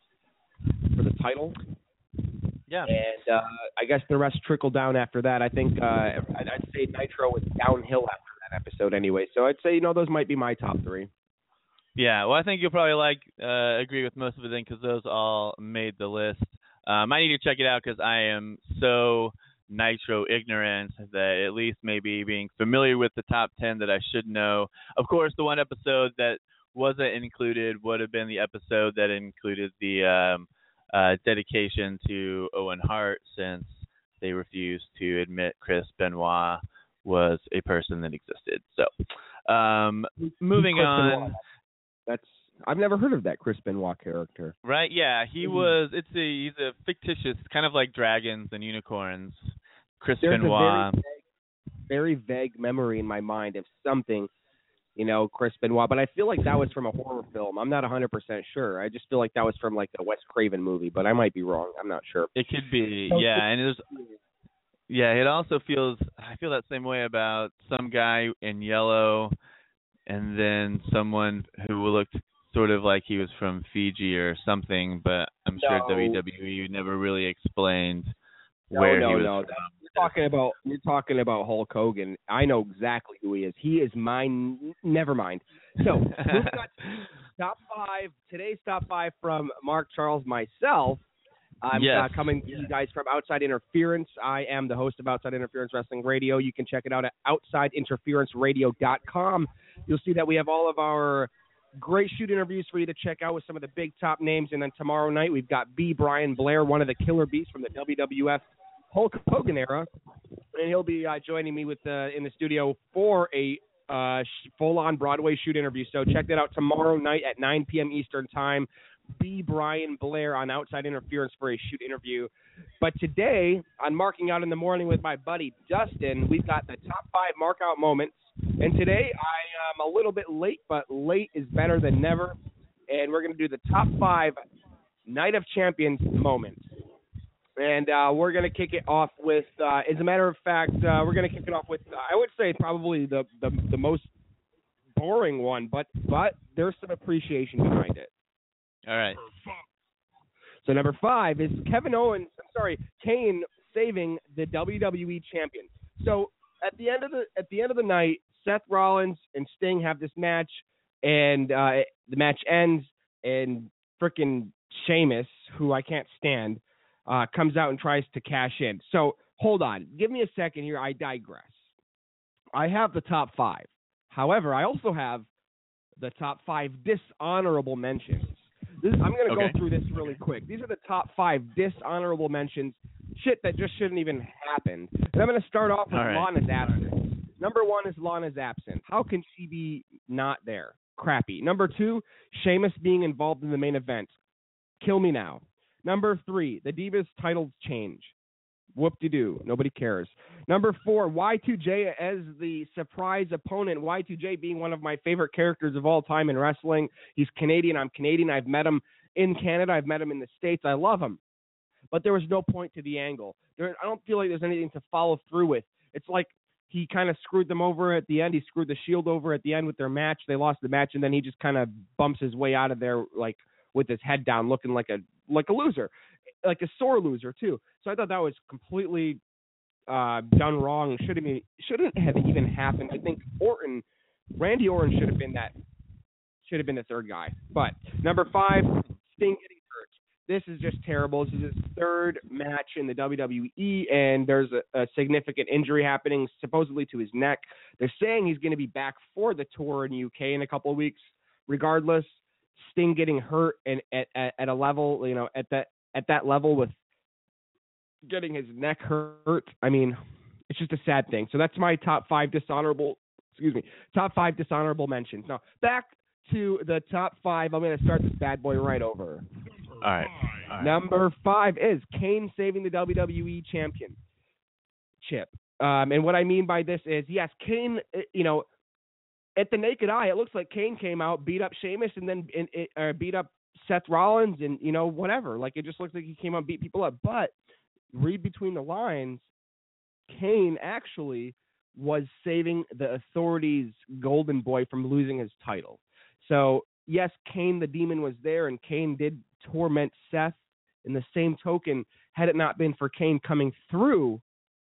for the title. Yeah. And uh, I guess the rest trickle down after that. I think uh, I'd, I'd say Nitro was downhill after that episode anyway. So I'd say, you know, those might be my top three. Yeah, well, I think you'll probably like uh, agree with most of it then because those all made the list. Um, I need to check it out because I am so Nitro ignorant that at least maybe being familiar with the top ten that I should know. Of course, the one episode that wasn't included would have been the episode that included the um, uh, dedication to Owen Hart, since they refused to admit Chris Benoit was a person that existed. So, um, moving Chris on. Benoit. That's I've never heard of that Chris Benoit character. Right? Yeah, he mm-hmm. was. It's a he's a fictitious, kind of like dragons and unicorns. Chris There's Benoit. A very vague, very vague memory in my mind of something, you know, Chris Benoit. But I feel like that was from a horror film. I'm not one hundred percent sure. I just feel like that was from like a Wes Craven movie, but I might be wrong. I'm not sure. It could be. Yeah, and it was. Yeah, it also feels. I feel that same way about some guy in yellow. And then someone who looked sort of like he was from Fiji or something, but I'm sure no. W W E never really explained no, where no, he was no. from. You're talking about you're talking about Hulk Hogan. I know exactly who he is. He is mine. Never mind. So we've got top five today's top five from Mark Charles, myself. I'm yes. uh, coming to you guys from Outside Interference. I am the host of Outside Interference Wrestling Radio. You can check it out at outside interference radio dot com. You'll see that we have all of our great shoot interviews for you to check out with some of the big top names. And then tomorrow night, we've got B. Brian Blair, one of the killer beasts from the W W F Hulk Hogan era. And he'll be uh, joining me with uh, in the studio for a uh, sh- full-on Broadway shoot interview. So check that out tomorrow night at nine p.m. Eastern Time. B. Brian Blair on Outside Interference for a shoot interview. But today, on Marking Out in the Morning with my buddy Dustin, we've got the top five mark out moments. And today, I am a little bit late, but late is better than never. And we're going to do the top five Night of Champions moments. And uh, we're going to kick it off with, uh, as a matter of fact, uh, we're going to kick it off with, uh, I would say, probably the, the, the most boring one, but but there's some appreciation behind it. All right. So number five is Kevin Owens. I'm sorry, Kane saving the W W E champion. So at the end of the at the end of the night, Seth Rollins and Sting have this match, and uh, the match ends, and frickin' Sheamus, who I can't stand, uh, comes out and tries to cash in. So hold on, give me a second here. I digress. I have the top five. However, I also have the top five dishonorable mentions. This, I'm going to okay. go through this really quick. These are the top five dishonorable mentions, shit that just shouldn't even happen. And I'm going to start off with All right. Lana's absence. Number one is Lana's absence. How can she be not there? Crappy. Number two, Sheamus being involved in the main event. Kill me now. Number three, the Divas titles change. Whoop-de-doo. Nobody cares. Number four, Y two J as the surprise opponent. Y two J being one of my favorite characters of all time in wrestling. He's Canadian. I'm Canadian. I've met him in Canada. I've met him in the States. I love him. But there was no point to the angle. There, I don't feel like there's anything to follow through with. It's like he kind of screwed them over at the end. He screwed the Shield over at the end with their match. They lost the match, and then he just kind of bumps his way out of there like with his head down, looking like a like a loser. Like a sore loser too. So I thought that was completely uh, done wrong. Shouldn't be, shouldn't have even happened. I think Orton, Randy Orton should have been that. Should have been the third guy. But number five, Sting getting hurt. This is just terrible. This is his third match in the W W E, and there's a, a significant injury happening, supposedly to his neck. They're saying he's going to be back for the tour in the U K in a couple of weeks. Regardless, Sting getting hurt and at, at, at a level, you know, at that. At that level with getting his neck hurt, I mean, it's just a sad thing. So that's my top five dishonorable, excuse me, top five dishonorable mentions. Now, back to the top five. I'm going to start this bad boy right over. All right. All right. Number five is Kane saving the W W E championship. Um, and what I mean by this is, yes, Kane, you know, at the naked eye, it looks like Kane came out, beat up Sheamus, and then and, uh, beat up Seth Rollins and, you know, whatever. Like, it just looks like he came out and beat people up. But read between the lines, Kane actually was saving the Authority's golden boy from losing his title. So, yes, Kane the Demon was there, and Kane did torment Seth. In the same token, had it not been for Kane coming through,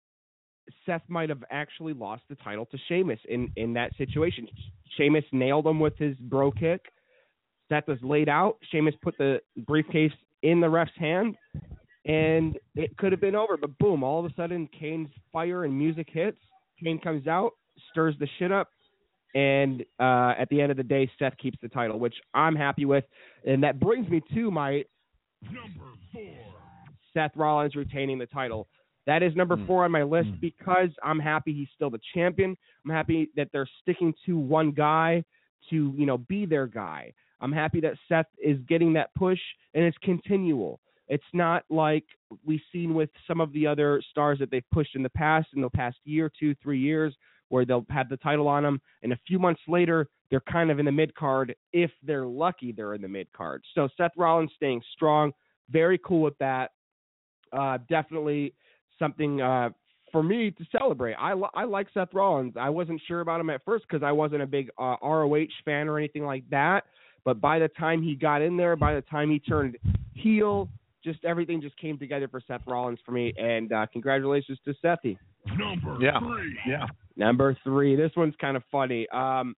Seth might have actually lost the title to Sheamus in, in that situation. Sheamus nailed him with his bro kick. Seth was laid out. Sheamus put the briefcase in the ref's hand, and it could have been over. But boom, all of a sudden, Kane's fire and music hits. Kane comes out, stirs the shit up, and uh, at the end of the day, Seth keeps the title, which I'm happy with. And that brings me to my number four. Seth Rollins retaining the title. That is number four on my list because I'm happy he's still the champion. I'm happy that they're sticking to one guy to, you know, be their guy. I'm happy that Seth is getting that push, and it's continual. It's not like we've seen with some of the other stars that they've pushed in the past, in the past year, two, three years, where they'll have the title on them, and a few months later, they're kind of in the mid-card. If they're lucky, they're in the mid-card. So Seth Rollins staying strong, very cool with that. Uh, definitely something uh, for me to celebrate. I, I like Seth Rollins. I wasn't sure about him at first because I wasn't a big uh, R O H fan or anything like that. But by the time he got in there, by the time he turned heel, just everything just came together for Seth Rollins for me. And uh, congratulations to Sethy. Number yeah. three. Yeah. Number three. This one's kind of funny. Um,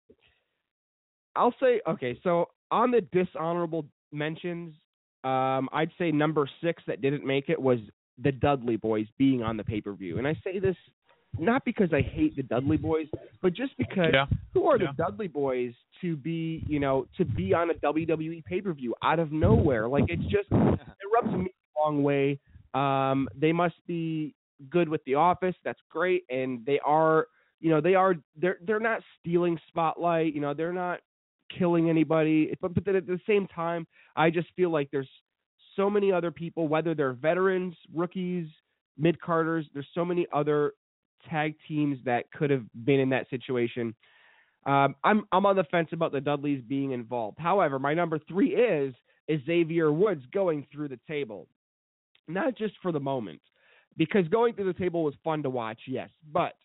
I'll say, okay, so on the dishonorable mentions, um, I'd say number six that didn't make it was the Dudley Boys being on the pay-per-view. And I say this not because I hate the Dudley Boys, but just because yeah. who are yeah. the Dudley Boys to be, you know, to be on a W W E pay-per-view out of nowhere? Like, it's just, it rubs me the wrong way. Um, they must be good with The Office. That's great. And they are, you know, they are they're they're not stealing spotlight. You know, they're not killing anybody. But but at the same time, I just feel like there's so many other people, whether they're veterans, rookies, mid-carders, there's so many other tag teams that could have been in that situation. Um, I'm I'm on the fence about the Dudleys being involved. However, my number three is is Xavier Woods going through the table, not just for the moment, because going through the table was fun to watch, yes. But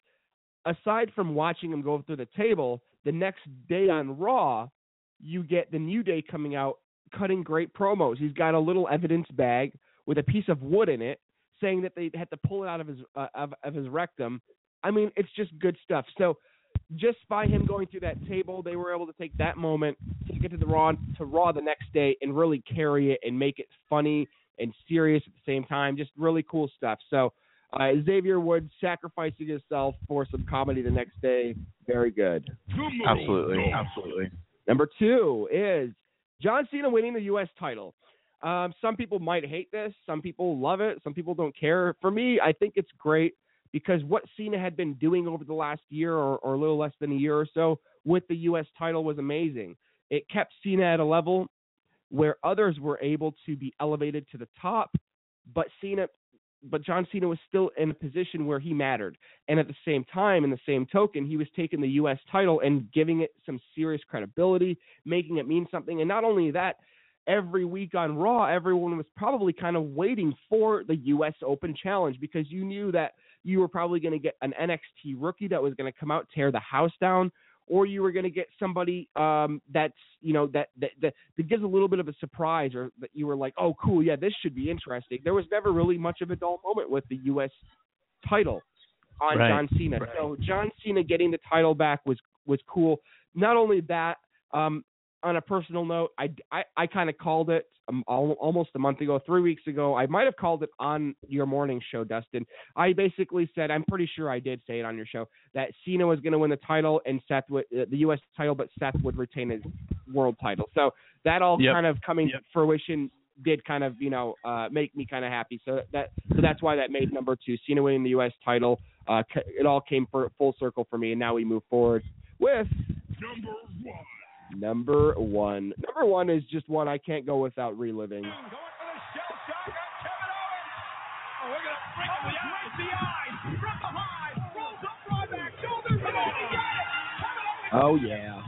aside from watching him go through the table, the next day on Raw, you get the New Day coming out cutting great promos. He's got a little evidence bag with a piece of wood in it, saying that they had to pull it out of his uh, of, of his rectum. I mean, it's just good stuff. So just by him going through that table, they were able to take that moment, take it to the Raw to Raw the next day, and really carry it and make it funny and serious at the same time. Just really cool stuff. So uh, Xavier Woods sacrificing himself for some comedy the next day. Very good. Absolutely, absolutely. Number two is John Cena winning the U S title. Um, some people might hate this. Some people love it. Some people don't care. For me, I think it's great because what Cena had been doing over the last year or, or a little less than a year or so with the U S title was amazing. It kept Cena at a level where others were able to be elevated to the top, but Cena, but John Cena was still in a position where he mattered. And at the same time, in the same token, he was taking the U S title and giving it some serious credibility, making it mean something. And not only that, every week on Raw, everyone was probably kind of waiting for the U S Open Challenge because you knew that you were probably going to get an N X T rookie that was going to come out, tear the house down, or you were going to get somebody um, that's, you know, that, that, that, that gives a little bit of a surprise, or that you were like, oh, cool, yeah, this should be interesting. There was never really much of a dull moment with the U S title on right. John Cena. Right. So John Cena getting the title back was, was cool. Not only that, um, on a personal note, I, I, I kind of called it um, almost a month ago, three weeks ago. I might have called it on your morning show, Dustin. I basically said, I'm pretty sure I did say it on your show, that Cena was going to win the title and Seth would, uh, the U S title, but Seth would retain his world title. So that all yep. kind of coming yep. to fruition did kind of, you know, uh, make me kind of happy. So that so that's why that made number two, Cena winning the U S title. Uh, it all came for full circle for me, and now we move forward with number one. Number one. Number one is just one I can't go without reliving. Going for the shell shock on Kevin Owens. Oh, we're going to break him right the eyes. From behind. Rolls up, right back. Shoulders. Come on, he got it. Oh, yeah.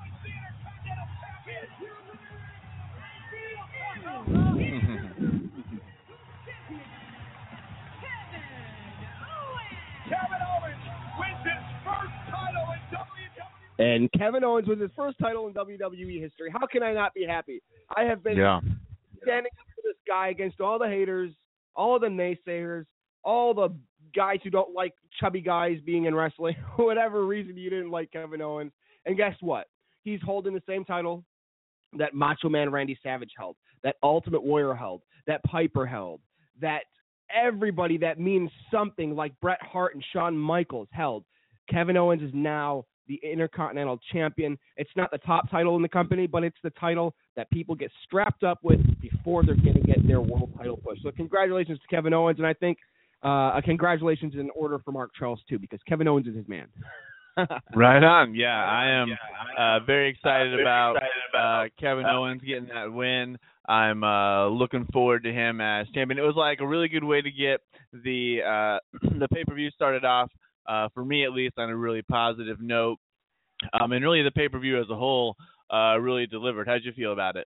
Kevin Owens wins his first title in W W E. And Kevin Owens was his first title in W W E history. How can I not be happy? I have been yeah. standing up for this guy against all the haters, all of the naysayers, all the guys who don't like chubby guys being in wrestling, for whatever reason you didn't like Kevin Owens. And guess what? He's holding the same title that Macho Man Randy Savage held, that Ultimate Warrior held, that Piper held, that everybody that means something like Bret Hart and Shawn Michaels held. Kevin Owens is now the Intercontinental Champion. It's not the top title in the company, but it's the title that people get strapped up with before they're going to get their world title push. So congratulations to Kevin Owens, and I think uh, a congratulations in order for Mark Charles, too, because Kevin Owens is his man. Right on. Yeah, I am uh, very excited about uh, Kevin Owens getting that win. I'm uh, looking forward to him as champion. It was like a really good way to get the uh, the pay-per-view started off, uh, for me at least, on a really positive note. Um, and really the pay-per-view as a whole uh, really delivered. How did you feel about it?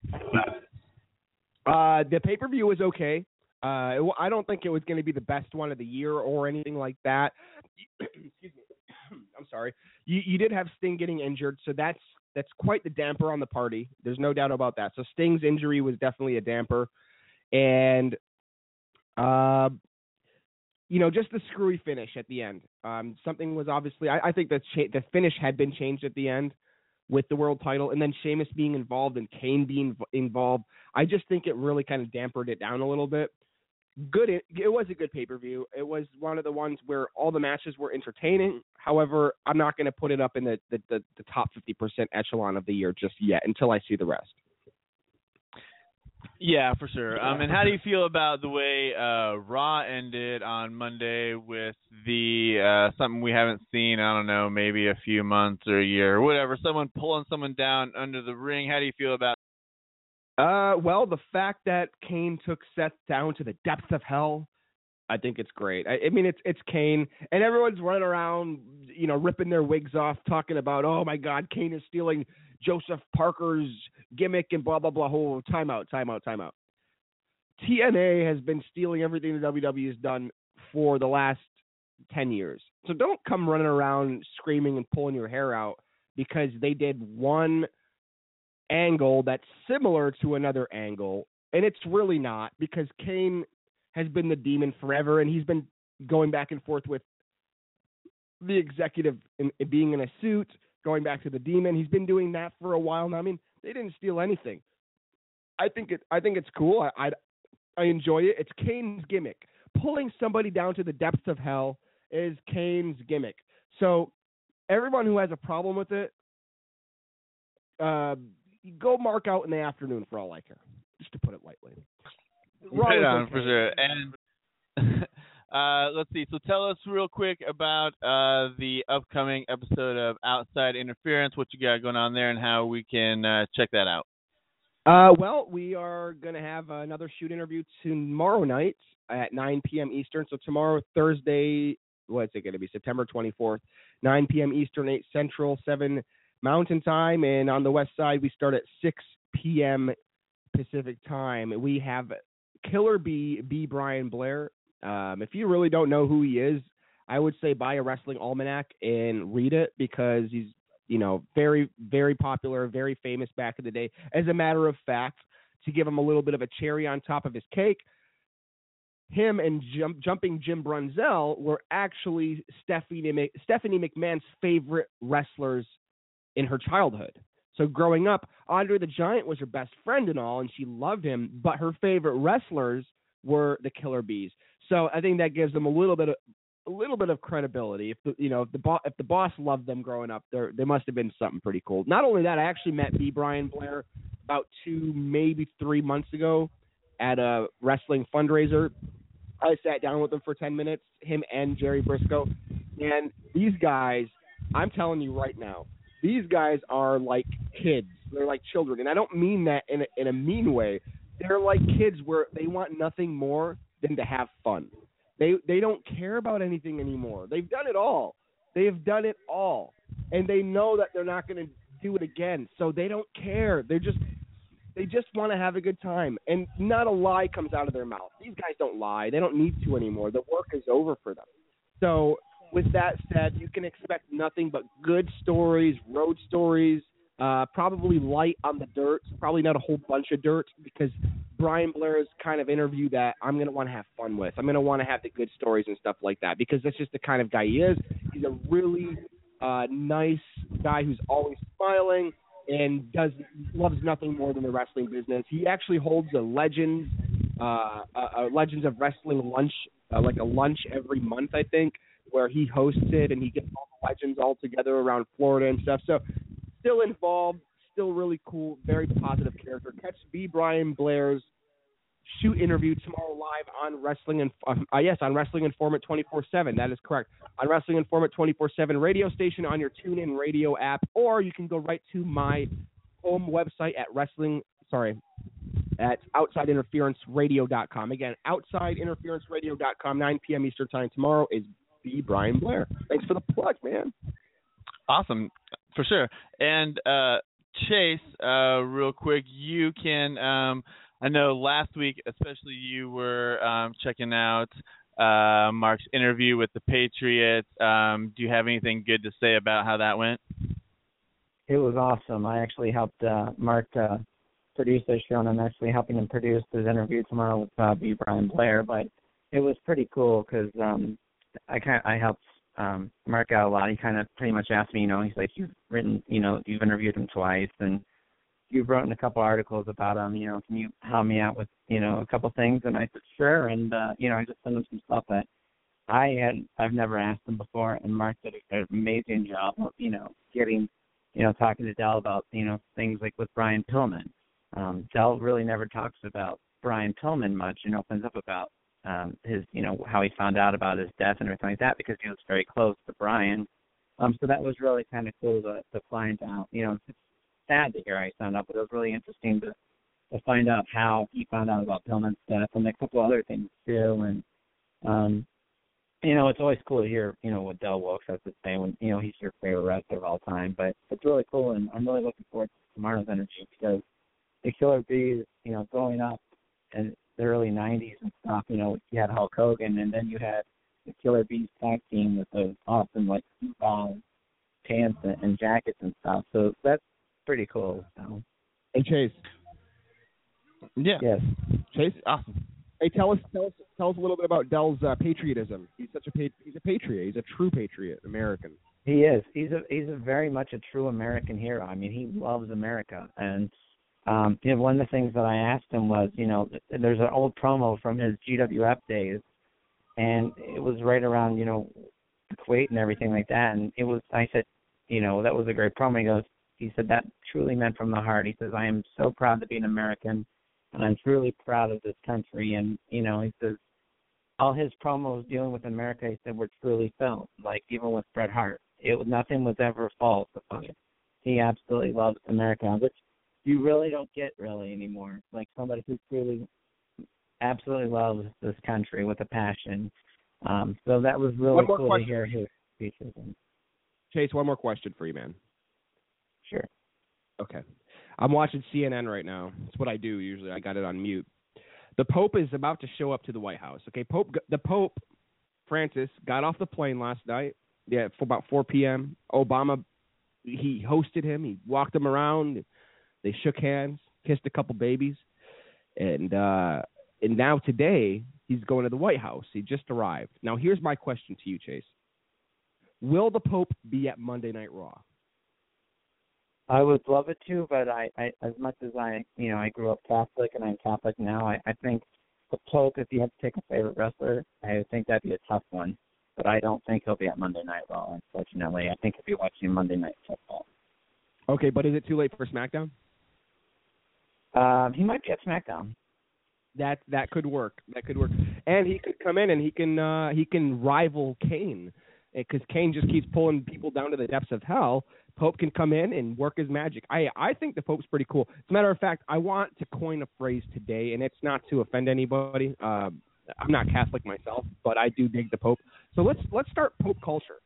Uh, the pay-per-view was okay. Uh, it, I don't think it was going to be the best one of the year or anything like that. Excuse me. I'm sorry. You, you did have Sting getting injured, so that's that's quite the damper on the party. There's no doubt about that. So Sting's injury was definitely a damper. And, uh, you know, just the screwy finish at the end. Um, something was obviously, I, I think that cha- the finish had been changed at the end with the world title, and then Sheamus being involved and Kane being involved. I just think it really kind of dampered it down a little bit. Good. It, it was a good pay-per-view. It was one of the ones where all the matches were entertaining. However, I'm not going to put it up in the, the, the, the top fifty percent echelon of the year just yet until I see the rest. Yeah, for sure. Um, and how do you feel about the way uh, Raw ended on Monday with the uh, something we haven't seen, I don't know, maybe a few months or a year or whatever, someone pulling someone down under the ring? How do you feel about Uh, well, the fact that Kane took Seth down to the depths of hell, I think it's great. I, I mean, it's it's Kane, and everyone's running around, you know, ripping their wigs off, talking about, oh my God, Kane is stealing Joseph Parker's gimmick and blah blah blah. Oh, timeout, timeout, timeout. T N A has been stealing everything the W W E has done for the last ten years. So don't come running around screaming and pulling your hair out because they did one angle that's similar to another angle, and it's really not, because Kane has been the demon forever, and he's been going back and forth with the executive in, in being in a suit, going back to the demon. He's been doing that for a while now. I mean, they didn't steal anything. I think it. I think it's cool. I, I I enjoy it. It's Kane's gimmick. Pulling somebody down to the depths of hell is Kane's gimmick. So everyone who has a problem with it, uh, go mark out in the afternoon for all I care, just to put it lightly. Right on, okay. For sure. And uh, let's see. So tell us real quick about uh, the upcoming episode of Outside Interference, what you got going on there, and how we can uh, check that out. Uh, well, we are going to have another shoot interview tomorrow night at nine p.m. Eastern. So tomorrow, Thursday, what's it going to be, September twenty-fourth, nine p.m. Eastern, eight Central, seven Mountain Time. And on the west side, we start at six p.m. Pacific Time. We have Killer B, B. Brian Blair. Um, if you really don't know who he is, I would say buy a Wrestling Almanac and read it, because he's, you know, very, very popular, very famous back in the day. As a matter of fact, to give him a little bit of a cherry on top of his cake, him and jump, Jumping Jim Brunzell were actually Stephanie, Stephanie McMahon's favorite wrestlers in her childhood. So growing up, Andre the Giant was her best friend and all, and she loved him, but her favorite wrestlers were the Killer Bees. So I think that gives them a little bit of a little bit of credibility. If the you know if the boss if the boss loved them growing up, there there must have been something pretty cool. Not only that, I actually met B. Brian Blair about two, maybe three months ago at a wrestling fundraiser. I sat down with him for ten minutes, him and Jerry Briscoe, and these guys, I'm telling you right now, these guys are like kids. They're like children. And I don't mean that in a, in a mean way. They're like kids where they want nothing more than to have fun. They they don't care about anything anymore. They've done it all. They've done it all. And they know that they're not going to do it again. So they don't care. They're just they just want to have a good time. And not a lie comes out of their mouth. These guys don't lie. They don't need to anymore. The work is over for them. So with that said, you can expect nothing but good stories, road stories, uh, probably light on the dirt, probably not a whole bunch of dirt, because Brian Blair's kind of interview that I'm going to want to have fun with. I'm going to want to have the good stories and stuff like that, because that's just the kind of guy he is. He's a really uh, nice guy who's always smiling and does loves nothing more than the wrestling business. He actually holds a Legends, uh, a, a Legends of Wrestling lunch, uh, like a lunch every month, I think, where he hosts it and he gets all the legends all together around Florida and stuff. So still involved, still really cool, very positive character. Catch B. Brian Blair's shoot interview tomorrow live on Wrestling and uh, yes, on Wrestling Informant twenty-four seven. That is correct. On Wrestling Informant twenty-four seven radio station, on your TuneIn radio app, or you can go right to my home website at wrestling, sorry, at outside interference radio dot com. Again, outside interference radio dot com, nine p.m. Eastern Time tomorrow is B. Brian Blair. Thanks for the plug, man. Awesome, for sure. And uh, Chase, uh, real quick, you can, um, I know last week, especially you were um, checking out uh, Mark's interview with the Patriots. Um, do you have anything good to say about how that went? It was awesome. I actually helped uh, Mark uh, produce this show, and I'm actually helping him produce his interview tomorrow with uh, B. Brian Blair. But it was pretty cool because um, I kind I helped um, Mark out a lot. He kind of pretty much asked me, you know, he's like, you've written, you know, you've interviewed him twice, and you've written a couple articles about him. You know, can you help me out with, you know, a couple things? And I said, sure. And uh, you know, I just sent him some stuff that I had I've never asked him before, and Mark did an amazing job of, you know, getting, you know, talking to Dell about, you know, things like with Brian Pillman. um, Del really never talks about Brian Pillman much and opens up about um, his, you know, how he found out about his death and everything like that because he was very close to Brian. Um, so that was really kind of cool to, to find out. You know, it's sad to hear how he found out, but it was really interesting to, to find out how he found out about Pillman's death and a couple other things too. And um, you know, it's always cool to hear, you know, what Del Wilkes has to say when, you know, he's your favorite wrestler of all time. But it's really cool, and I'm really looking forward to tomorrow's energy because the Killer Bees, you know, growing up in the early nineties and stuff, you know, you had Hulk Hogan, and then you had the Killer Bees tag team with those awesome, like, uh, pants and, and jackets and stuff. So that's pretty cool. So. Hey, Chase. Yeah. Yes. Chase? Awesome. Hey, tell us, tell us, tell us a little bit about Del's uh, patriotism. He's such a he's a patriot. He's a true patriot, American. He is. He's a he's a very much a true American hero. I mean, he loves America. And um, you know, one of the things that I asked him was, you know, there's an old promo from his G W F days, and it was right around, you know, Kuwait and everything like that. And it was, I said, you know, that was a great promo. He goes, he said that truly meant from the heart. He says, I am so proud to be an American. And I'm truly proud of this country. And, you know, he says, all his promos dealing with America, he said, were truly felt. Like, even with Bret Hart, it was, nothing was ever falsified. He absolutely loves America, which you really don't get really anymore. Like, somebody who truly absolutely loves this country with a passion. Um, so that was really cool question. to hear his speeches. Chase, one more question for you, man. Sure. Okay. I'm watching C N N right now. That's what I do usually. I got it on mute. The Pope is about to show up to the White House. Okay, Pope. The Pope, Francis, got off the plane last night. Yeah, for about four p.m. Obama, he hosted him. He walked him around. They shook hands, kissed a couple babies, and uh, and now today he's going to the White House. He just arrived. Now here's my question to you, Chase. Will the Pope be at Monday Night Raw? I would love it to, but I, I, as much as I, you know, I grew up Catholic and I'm Catholic now, I, I think the Pope, if you had to take a favorite wrestler, I think that'd be a tough one. But I don't think he'll be at Monday Night Raw, unfortunately. I think he'll be watching Monday Night Football. Okay, but is it too late for SmackDown? Um, he might be at SmackDown. That that could work. That could work, and he could come in and he can uh, he can rival Kane, because Kane just keeps pulling people down to the depths of hell. Pope can come in and work his magic. I I think the Pope's pretty cool. As a matter of fact, I want to coin a phrase today, and it's not to offend anybody. Uh, I'm not Catholic myself, but I do dig the Pope. So let's let's start Pope culture.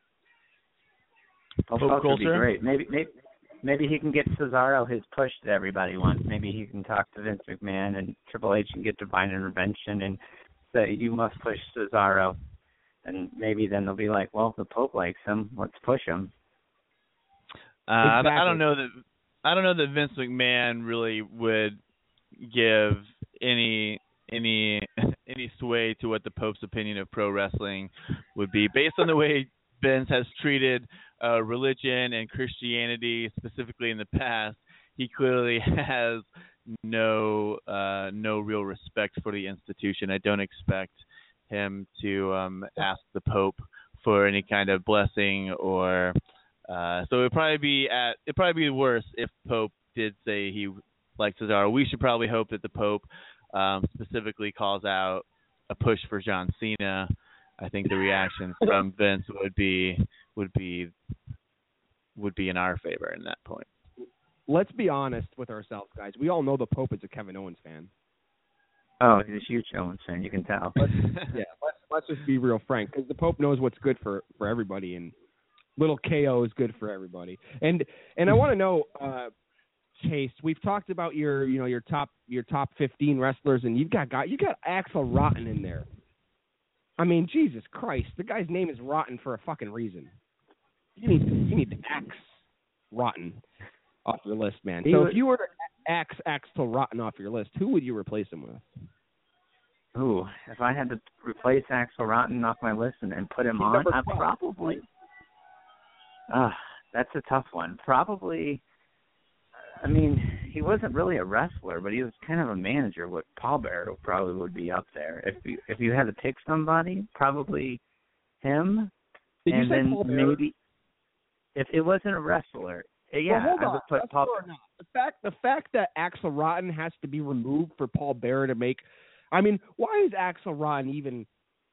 Pope, Pope culture would be great. Maybe maybe maybe he can get Cesaro his push that everybody wants. Maybe he can talk to Vince McMahon and Triple H and get divine intervention and say you must push Cesaro, and maybe then they'll be like, well, the Pope likes him, let's push him. Uh, exactly. I don't know that I don't know that Vince McMahon really would give any any any sway to what the Pope's opinion of pro wrestling would be, based on the way Vince has treated uh, religion and Christianity specifically in the past. He clearly has no uh, no real respect for the institution. I don't expect him to um, ask the Pope for any kind of blessing or. Uh, so it'd probably be at it'd probably be worse if Pope did say he likes Cesaro. We should probably hope that the Pope um, specifically calls out a push for John Cena. I think the reaction from Vince would be would be would be in our favor in that point. Let's be honest with ourselves, guys. We all know the Pope is a Kevin Owens fan. Oh, he's a huge Owens fan. You can tell. Let's, yeah, let's let's just be real frank, because the Pope knows what's good for, for everybody, and little K O is good for everybody. And and I want to know, uh, Chase, we've talked about your you know your top your top fifteen wrestlers, and you've got got you got Axel Rotten in there. I mean, Jesus Christ, the guy's name is Rotten for a fucking reason. You need to, you need to axe Rotten off your list, man. So if you were to axe Axel Rotten off your list, who would you replace him with? Ooh, if I had to replace Axel Rotten off my list and, and put him He's on, I'd probably. Ah, uh, that's a tough one. Probably, I mean, he wasn't really a wrestler, but he was kind of a manager. What Paul Bearer probably would be up there. If you if you had to pick somebody, probably him. Did and you say then Paul Bearer? Maybe if it wasn't a wrestler, yeah, well, hold I on. would put That's Paul. fair enough. The fact, the fact that Axel Rotten has to be removed for Paul Bearer to make, I mean, why is Axel Rotten even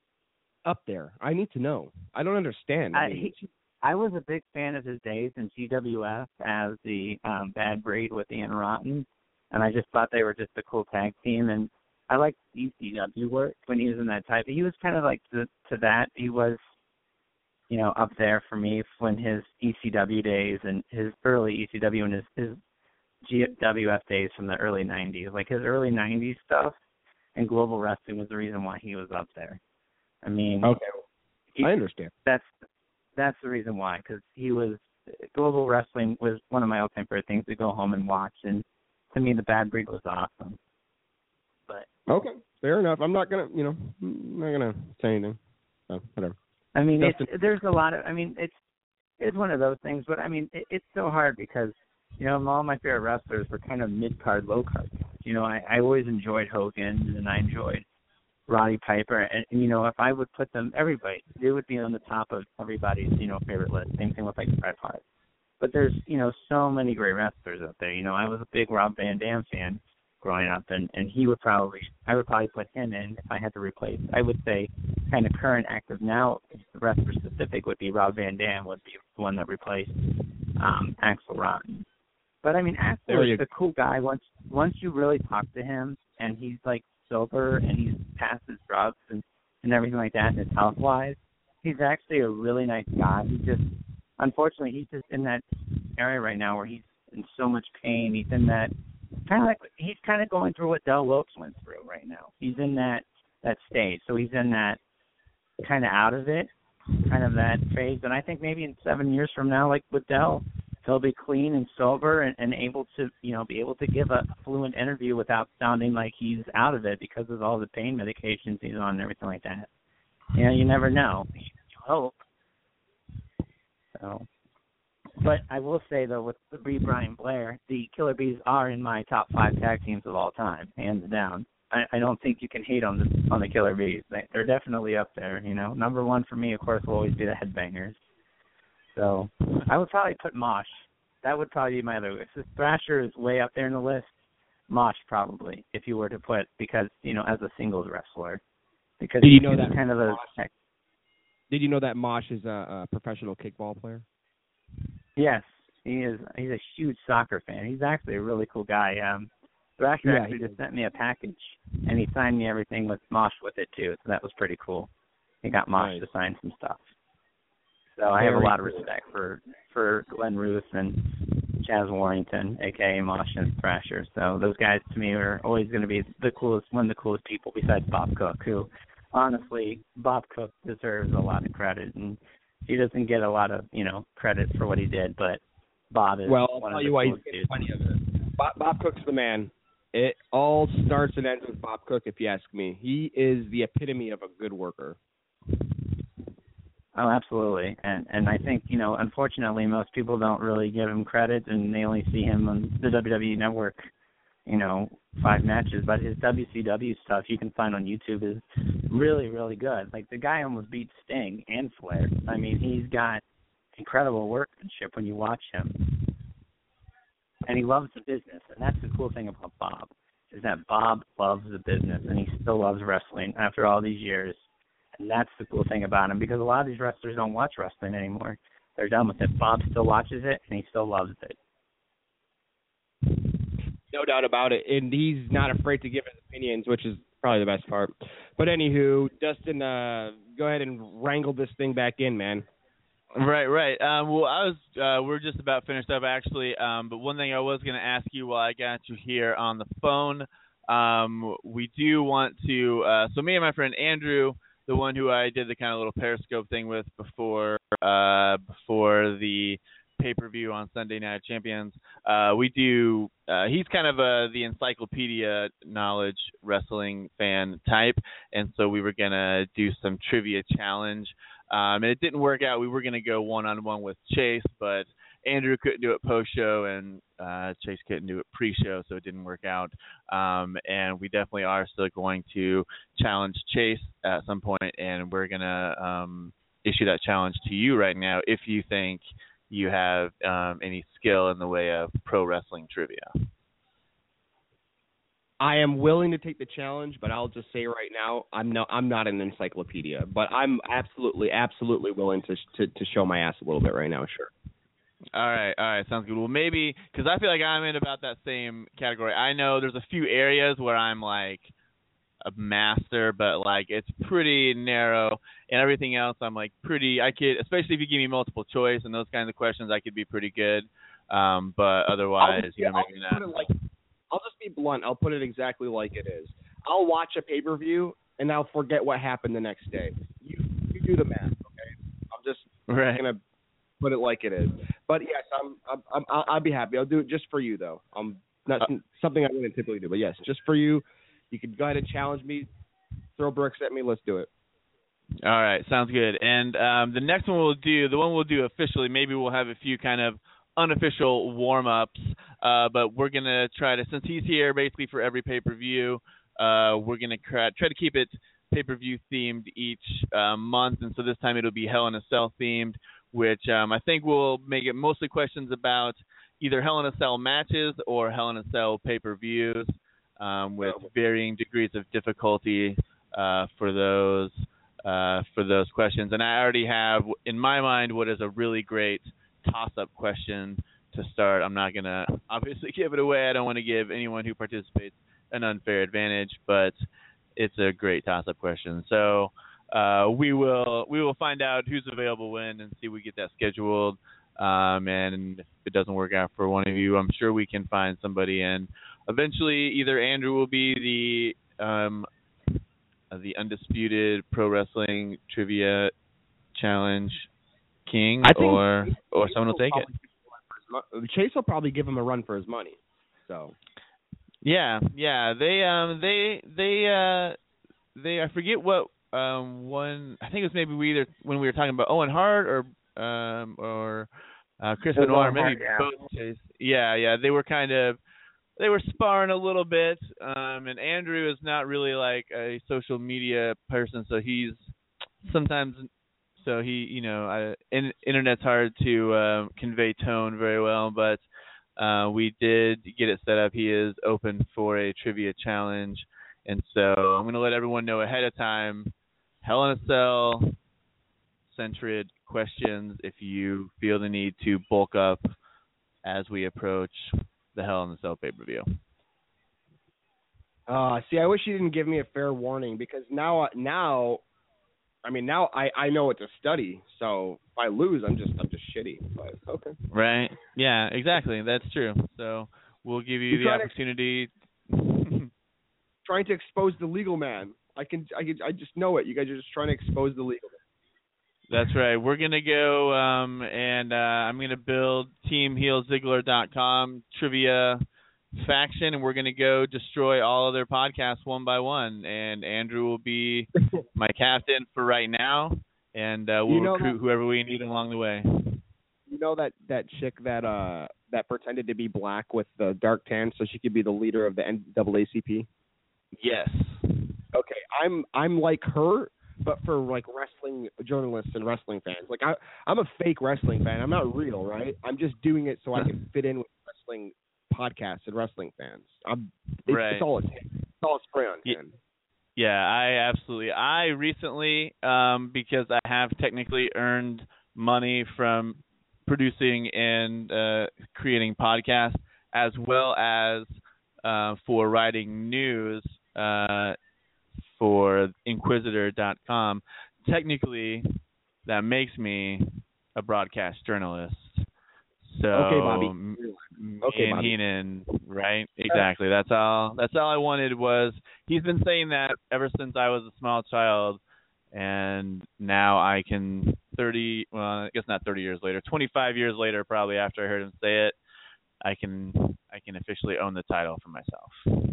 up there? I need to know. I don't understand. I, I, mean, he, I was a big fan of his days in G W F as the um, Bad Breed with Ian Rotten, and I just thought they were just a cool tag team. And I liked E C W work when he was in that type. He was kind of like to, to that. He was, you know, up there for me when his E C W days and his early E C W and his, his G W F days from the early nineties. Like his early nineties stuff and Global Wrestling was the reason why he was up there. I mean, okay, he, I understand. That's that's the reason why, because he was Global Wrestling was one of my all-time favorite things to go home and watch, and to me, the Bad Breed was awesome. But okay, fair enough. I'm not gonna, you know, I'm not gonna say anything. So whatever. I mean, it's, there's a lot of. I mean, it's it's one of those things, but I mean, it, it's so hard because you know all my favorite wrestlers were kind of mid-card, low-card. You know, I, I always enjoyed Hogan, and I enjoyed Roddy Piper, and, and you know, if I would put them, everybody, they would be on the top of everybody's, you know, favorite list. Same thing with like Bret Hart. But there's, you know, so many great wrestlers out there. You know, I was a big Rob Van Dam fan growing up, and, and he would probably, I would probably put him in if I had to replace. I would say, kind of current active now, the wrestler specific would be Rob Van Dam would be the one that replaced um, Axel Rotten. But I mean, Axel is a cool guy. Once once you really talk to him, and he's like sober and he's past his drugs and, and everything like that, and his health wise, he's actually a really nice guy. He just, unfortunately, he's just in that area right now where he's in so much pain. He's in that kind of like he's kind of going through what Del Lopes went through right now. He's in that that stage, so he's in that kind of out of it, kind of that phase. And I think maybe in seven years from now, like with Del, he'll be clean and sober and, and able to, you know, be able to give a fluent interview without sounding like he's out of it because of all the pain medications he's on and everything like that. You know, you never know. You hope. So, but I will say though, with the Brie Brian Blair, the Killer Bees are in my top five tag teams of all time, hands down. I, I don't think you can hate on the on the Killer Bees. They, they're definitely up there. You know, number one for me, of course, will always be the Headbangers. So I would probably put Mosh. That would probably be my other list. If Thrasher is way up there in the list, Mosh probably, if you were to put, because, you know, as a singles wrestler. Because did you know that kind of a Mosh, Did you know that Mosh is a, a professional kickball player? Yes, he is. He's a huge soccer fan. He's actually a really cool guy. Um, Thrasher yeah, actually just sent me a package, and he signed me everything with Mosh with it, too. So that was pretty cool. He got Mosh nice. to sign some stuff. So I have a lot of respect for, for Glenn Ruth and Chaz Warrington, a k a. Mosh and Thrasher. So those guys, to me, are always going to be the coolest, one of the coolest people besides Bob Cook, who, honestly, Bob Cook deserves a lot of credit. And he doesn't get a lot of, you know, credit for what he did, but Bob is well, I'll one tell of you the why coolest he's dudes. getting plenty of it. Bob, Bob Cook's the man. It all starts and ends with Bob Cook, if you ask me. He is the epitome of a good worker. Oh, absolutely. And and I think, you know, unfortunately, most people don't really give him credit, and they only see him on the W W E Network, you know, five matches. But his W C W stuff you can find on YouTube is really, really good. Like, the guy almost beat Sting and Flair. I mean, he's got incredible workmanship when you watch him. And he loves the business. And that's the cool thing about Bob, is that Bob loves the business, and he still loves wrestling after all these years. And that's the cool thing about him, because a lot of these wrestlers don't watch wrestling anymore. They're done with it. Bob still watches it, and he still loves it. No doubt about it. And he's not afraid to give his opinions, which is probably the best part. But anywho, Dustin, uh, go ahead and wrangle this thing back in, man. Right, right. Um, well, I was uh, we're just about finished up, actually. Um, but one thing I was going to ask you while I got you here on the phone, um, we do want to uh, – so me and my friend Andrew – the one who I did the kind of little Periscope thing with before uh, before the pay-per-view on Sunday Night Champions. Uh, we do. Uh, he's kind of a the encyclopedia knowledge wrestling fan type, and so we were gonna do some trivia challenge. Um, and it didn't work out. We were gonna go one-on-one with Chase, but Andrew couldn't do it post-show, and uh, Chase couldn't do it pre-show, so it didn't work out. Um, and we definitely are still going to challenge Chase at some point, and we're going to um, issue that challenge to you right now if you think you have um, any skill in the way of pro wrestling trivia. I am willing to take the challenge, but I'll just say right now, I'm no, I'm not an encyclopedia, but I'm absolutely, absolutely willing to to, to show my ass a little bit right now. Sure. All right, all right, sounds good. Well, maybe because I feel like I'm in about that same category. I know there's a few areas where I'm like a master, but like it's pretty narrow, and everything else I'm like pretty. I could, especially if you give me multiple choice and those kinds of questions, I could be pretty good. Um, but otherwise, I'll, you know, I'll maybe not. put it like, I'll just be blunt. I'll put it exactly like it is. I'll watch a pay-per-view and I'll forget what happened the next day. You you do the math, okay? I'm just right. gonna put it like it is. But yes, I'm, I'm, I'm I'll, I'll be happy. I'll do it just for you, though. I'm not uh, something I wouldn't typically do, but yes, just for you. You can go ahead and challenge me, throw bricks at me. Let's do it. All right, sounds good. And um, the next one we'll do, the one we'll do officially, maybe we'll have a few kind of unofficial warm-ups, uh, but we're going to try to, since he's here basically for every pay-per-view, uh, we're going to try to keep it pay-per-view themed each uh, month, and so this time it'll be Hell in a Cell themed, which um, I think will make it mostly questions about either Hell in a Cell matches or Hell in a Cell pay-per-views, um, with varying degrees of difficulty uh, for those uh, for those questions. And I already have, in my mind, what is a really great toss-up question to start. I'm not going to obviously give it away. I don't want to give anyone who participates an unfair advantage, but it's a great toss-up question. So uh, we will we will find out who's available when and see if we get that scheduled. Um, and if it doesn't work out for one of you, I'm sure we can find somebody. And eventually, either Andrew will be the um, uh, the undisputed pro wrestling trivia challenge king, I think or or someone will take it. Chase will probably give him a run for his money. So. Yeah, yeah. They um they they uh they I forget what um one I think it was maybe we either when we were talking about Owen Hart or um or uh Chris Benoit, maybe yeah. both Chase. Yeah, yeah. They were kind of they were sparring a little bit. Um and Andrew is not really like a social media person, so he's sometimes so he, you know, I, in, internet's hard to uh, convey tone very well, but uh, we did get it set up. He is open for a trivia challenge, and so I'm going to let everyone know ahead of time, Hell in a Cell centered questions if you feel the need to bulk up as we approach the Hell in a Cell pay-per-view. Uh, see, I wish you didn't give me a fair warning, because now, now, I mean, now I, I know it's a study. So if I lose, I'm just I'm just shitty. But okay. Right. Yeah. Exactly. That's true. So we'll give you You're the opportunity. To, trying to expose the legal man. I can I can I just know it. You guys are just trying to expose the legal man. That's right. We're gonna go um, and uh, I'm gonna build Team Heel Ziggler dot com trivia faction, and we're going to go destroy all of their podcasts one by one, and Andrew will be my captain for right now, and uh, we'll you know recruit that, whoever we need along the way. You know that, that chick that uh that pretended to be black with the dark tan so she could be the leader of the N double A C P? Yes. Okay, I'm I'm like her, but for like wrestling journalists and wrestling fans. Like I I'm a fake wrestling fan. I'm not real, right? I'm just doing it so I can fit in with wrestling podcasts and wrestling fans. I'm it's, right. it's all it takes. It's all it's spray on can. Yeah, I absolutely. I recently, um, because I have technically earned money from producing and uh, creating podcasts, as well as uh, for writing news uh, for Inquisitor dot com. Technically, that makes me a broadcast journalist. So, okay, Bobby. Okay, and Bobby. Heenan, right? Exactly. That's all. That's all I wanted was. He's been saying that ever since I was a small child, and now I can thirty. Well, I guess not thirty years later. Twenty-five years later, probably after I heard him say it, I can I can officially own the title for myself.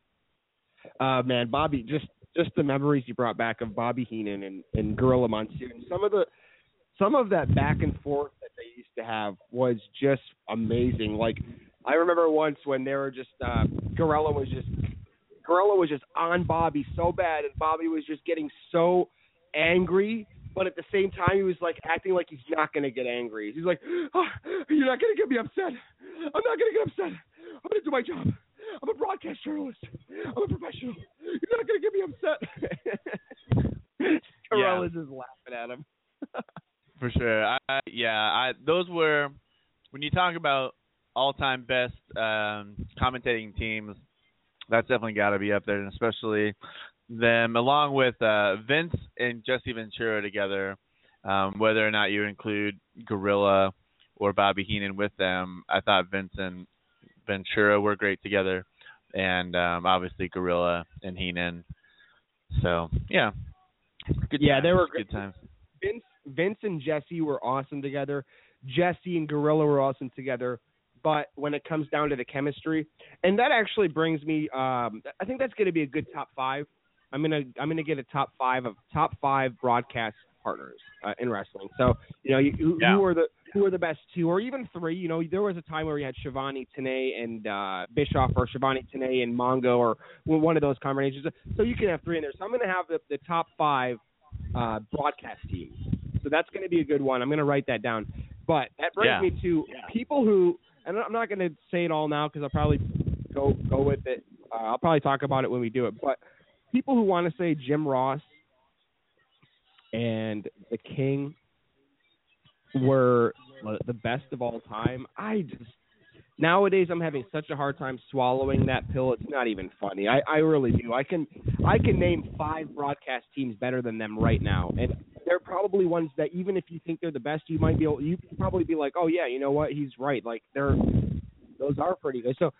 Uh, man, Bobby, just just the memories you brought back of Bobby Heenan and, and Gorilla Monsoon. Some of the some of that back and forth that they used to have was just amazing. Like, I remember once when they were just uh, Gorilla was just Gorilla was just on Bobby so bad, and Bobby was just getting so angry but at the same time, he was like acting like he's not going to get angry. He's like, oh, "You're not going to get me upset. I'm not going to get upset. I'm going to do my job. I'm a broadcast journalist. I'm a professional. You're not going to get me upset." Carell is just laughing at him. For sure. I, yeah, I, those were, when you talk about all-time best um, commentating teams, that's definitely got to be up there, and especially them, along with uh, Vince and Jesse Ventura together, um, whether or not you include Gorilla or Bobby Heenan with them. I thought Vince and Ventura were great together, and um, obviously Gorilla and Heenan. So, yeah. Good yeah, times. they were good times. Vince, Vince and Jesse were awesome together. Jesse and Gorilla were awesome together. But when it comes down to the chemistry, and that actually brings me, um, I think that's going to be a good top five. I'm gonna I'm gonna get a top five of top five broadcast partners uh, in wrestling. So you know, you, who, yeah. who are the who are the best two, or even three? You know, there was a time where we had Shivani, Tenay, and uh, Bischoff, or Shivani, Tenay, and Mongo, or one of those combinations. So you can have three in there. So I'm gonna have the, the top five uh, broadcast teams. So that's gonna be a good one. I'm gonna write that down. But that brings yeah. me to yeah. people who. And I'm not going to say it all now because I'll probably go go with it. Uh, I'll probably talk about it when we do it. But people who want to say Jim Ross and the King were the best of all time, I just nowadays I'm having such a hard time swallowing that pill. It's not even funny. I, I really do. I can I can name five broadcast teams better than them right now, and they're probably ones that even if you think they're the best, you might be able, you can probably be like, oh yeah, you know what, he's right. Like they're those are pretty good. So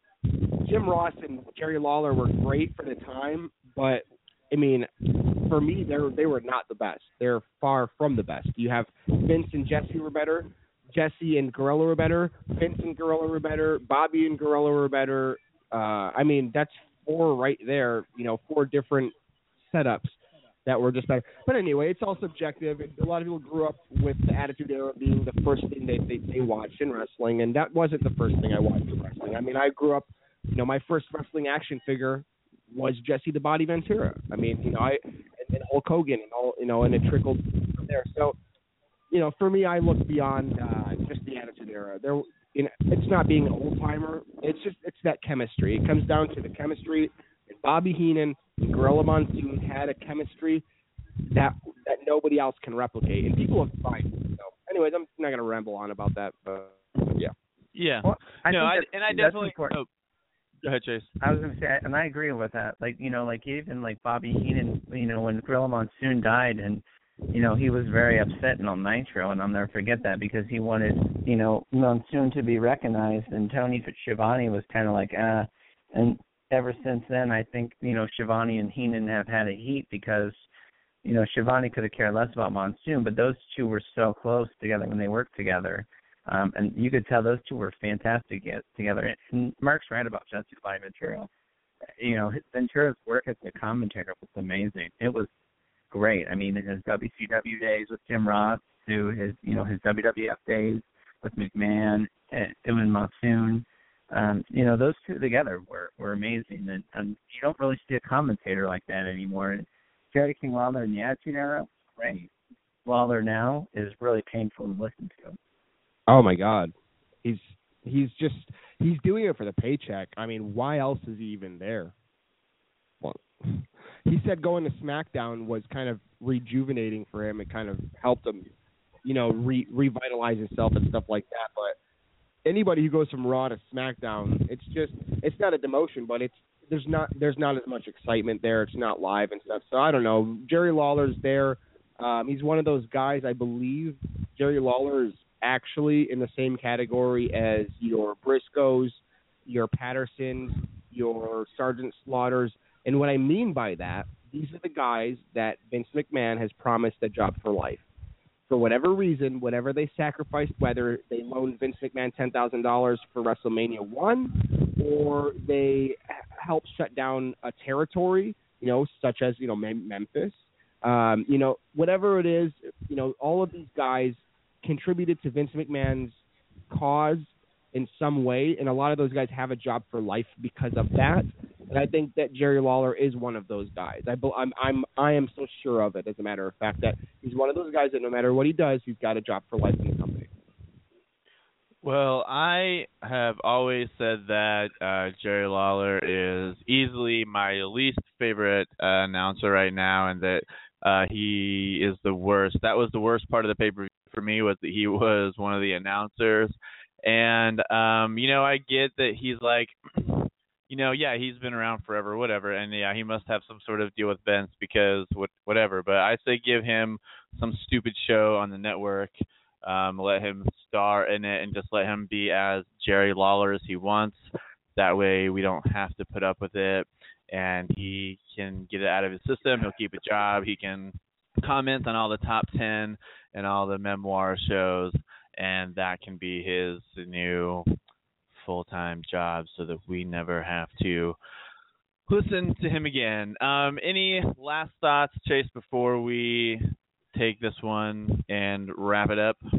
Jim Ross and Jerry Lawler were great for the time, but I mean, for me, they they were not the best. They're far from the best. You have Vince and Jesse were better. Jesse and Gorilla were better. Vince and Gorilla were better. Bobby and Gorilla were better. Uh, I mean, that's four right there. You know, four different setups that were just better. But anyway, it's all subjective. A lot of people grew up with the Attitude Era being the first thing they, they, they watched in wrestling, and that wasn't the first thing I watched in wrestling. I mean, I grew up, you know, my first wrestling action figure was Jesse the Body Ventura. I mean, you know, I and, and Hulk Hogan and all, you know, and it trickled from there. So, you know, for me, I look beyond uh, just the Attitude Era. There, you know, it's not being an old timer. It's just it's that chemistry. It comes down to the chemistry. And Bobby Heenan and Gorilla Monsoon had a chemistry that that nobody else can replicate, and people have tried. So, anyways, I'm not going to ramble on about that, but yeah, yeah. Well, I no, think I, that's, and I that's definitely. important. Oh, go ahead, Chase. I was going to say, and I agree with that. Like, you know, like even like Bobby Heenan, you know, when Gorilla Monsoon died, and you know, he was very upset on Nitro, and I'll never forget that because he wanted, you know, Monsoon to be recognized, and Tony Schiavone was kind of like, ah, uh, and ever since then, I think, you know, Schiavone and Heenan have had a heat because, you know, Schiavone could have cared less about Monsoon, but those two were so close together when they worked together. Um, and you could tell those two were fantastic together. And Mark's right about Jesse the Body Ventura. You know, Ventura's work as a commentator was amazing. It was great. I mean, in his W C W days with Jim Ross to his, you know, his W W F days with McMahon and, and Monsoon. Um, you know, those two together were, were amazing, and, and you don't really see a commentator like that anymore. And Jerry King Lawler in the Attitude Era, great. Lawler now is really painful to listen to. Oh my God, he's he's just he's doing it for the paycheck. I mean, why else is he even there? Well, he said going to SmackDown was kind of rejuvenating for him. It kind of helped him, you know, re- revitalize himself and stuff like that. But anybody who goes from Raw to SmackDown, it's just it's not a demotion, but it's there's not there's not as much excitement there. It's not live and stuff. So I don't know. Jerry Lawler's there. Um, he's one of those guys. I believe Jerry Lawler is actually in the same category as your Briscoes, your Pattersons, your Sergeant Slaughters. And what I mean by that, these are the guys that Vince McMahon has promised a job for life. For whatever reason, whatever they sacrificed, whether they loaned Vince McMahon ten thousand dollars for WrestleMania one or they helped shut down a territory, you know, such as, you know, Memphis, um, you know, whatever it is, you know, all of these guys contributed to Vince McMahon's cause in some way, and a lot of those guys have a job for life because of that. And I think that Jerry Lawler is one of those guys. I, I'm, I'm, I am so sure of it, as a matter of fact, that he's one of those guys that no matter what he does, he's got a job for life in the company. Well, I have always said that uh, Jerry Lawler is easily my least favorite uh, announcer right now, and that uh, he is the worst. That was the worst part of the pay-per-view for me, was that he was one of the announcers. And, um, you know, I get that he's like, you know, yeah, he's been around forever, whatever, and, yeah, he must have some sort of deal with Vince because what, whatever. But I say give him some stupid show on the network. Um, let him star in it and just let him be as Jerry Lawler as he wants. That way we don't have to put up with it, and he can get it out of his system. He'll keep a job. He can comment on all the top ten and all the memoir shows, and that can be his new full-time job so that we never have to listen to him again. Um, any last thoughts, Chase, before we take this one and wrap it up?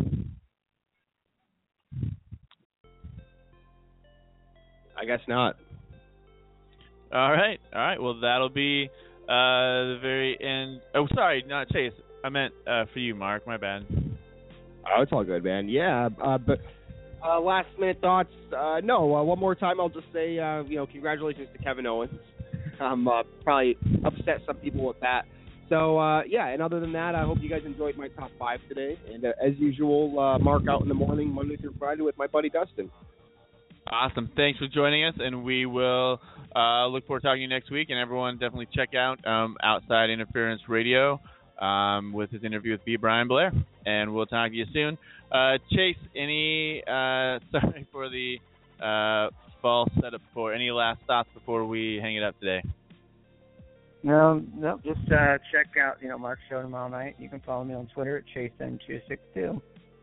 I guess not. All right. All right. Well, that'll be uh, the very end. Oh, sorry, not Chase. I meant uh, for you, Mark. My bad. Oh, it's all good, man. Yeah, uh, but uh, last minute thoughts. Uh, no, uh, one more time, I'll just say, uh, you know, congratulations to Kevin Owens. I'm uh, probably upset some people with that. So, uh, yeah, and other than that, I hope you guys enjoyed my top five today. And uh, as usual, uh, Mark out in the morning, Monday through Friday with my buddy Dustin. Awesome. Thanks for joining us, and we will uh, look forward to talking to you next week. And everyone, definitely check out um, Outside Interference Radio um, with his interview with B. Brian Blair. And we'll talk to you soon. Uh, Chase, any, uh, sorry for the uh, false setup before, any last thoughts before we hang it up today? No, no, just uh, check out, you know, Mark's show tomorrow night. You can follow me on Twitter at Chase N two six two.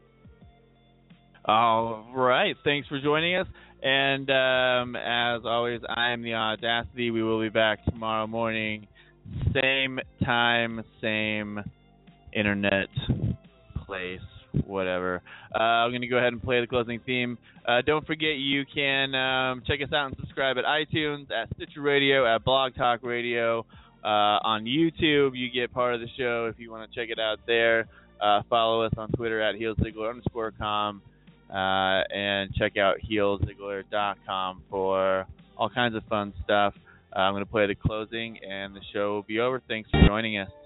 All right. Thanks for joining us. And um, as always, I am the Audacity. We will be back tomorrow morning. Same time, same internet place, whatever. Uh, I'm going to go ahead and play the closing theme. Uh, don't forget, you can um, check us out and subscribe at iTunes, at Stitcher Radio, at Blog Talk Radio. Uh, on YouTube, you get part of the show if you want to check it out there. Uh, follow us on Twitter at HeelZiggler underscore com. Uh, and check out heel ziggler dot com for all kinds of fun stuff. Uh, I'm going to play the closing, and the show will be over. Thanks for joining us.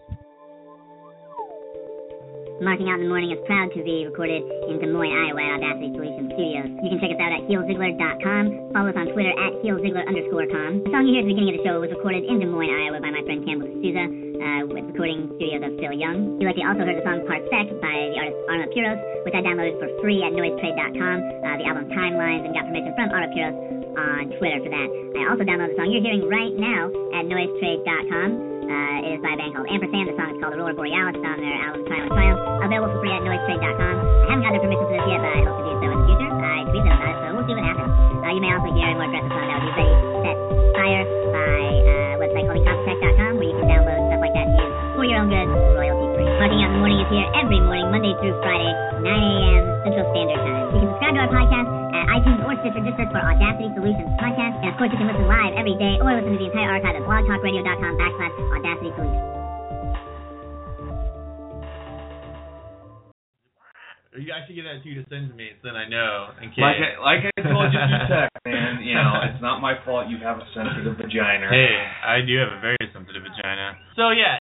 Marking Out in the Morning is proud to be recorded in Des Moines, Iowa at Audacity Solutions Studios. You can check us out at heel ziggler dot com. Follow us on Twitter at heel ziggler underscore com. The song you hear at the beginning of the show was recorded in Des Moines, Iowa by my friend Campbell D'Souza uh, with recording studios of Phil Young. You likely also heard the song Parsec by the artist Arno Puros, which I downloaded for free at noise trade dot com. Uh, the album Timelines, and got permission from Arno Puros on Twitter for that. I also downloaded the song you're hearing right now at noise trade dot com. Uh, it is by a band called Ampersand. The song is called Aurora Borealis. It's on their album Triumph Triumph. Available for free at noise trade dot com. I haven't got their permission for this yet, but I hope to do so in the future. I tweet them about it, so we'll see what happens. Uh, you may also hear a more aggressive song that would be Ready, Set, Fire by uh, a website called incompetech dot com, where you can download stuff like that to use for your own good, royalty free. Marking Out in the Morning is here every morning, Monday through Friday, nine a.m. Central Standard Time. You can subscribe to our podcast at iTunes or Stitcher. Just search for Audacity Solutions Podcast. And of course, you can listen live every day or listen to the entire archive at blog talk radio dot com backslash Audacity Solutions. You actually get that to you to send to me, so then I know. In case. Like I, like I told you through text, man, you know, it's not my fault you have a sensitive vagina. Hey, I do have a very sensitive vagina. So, yeah,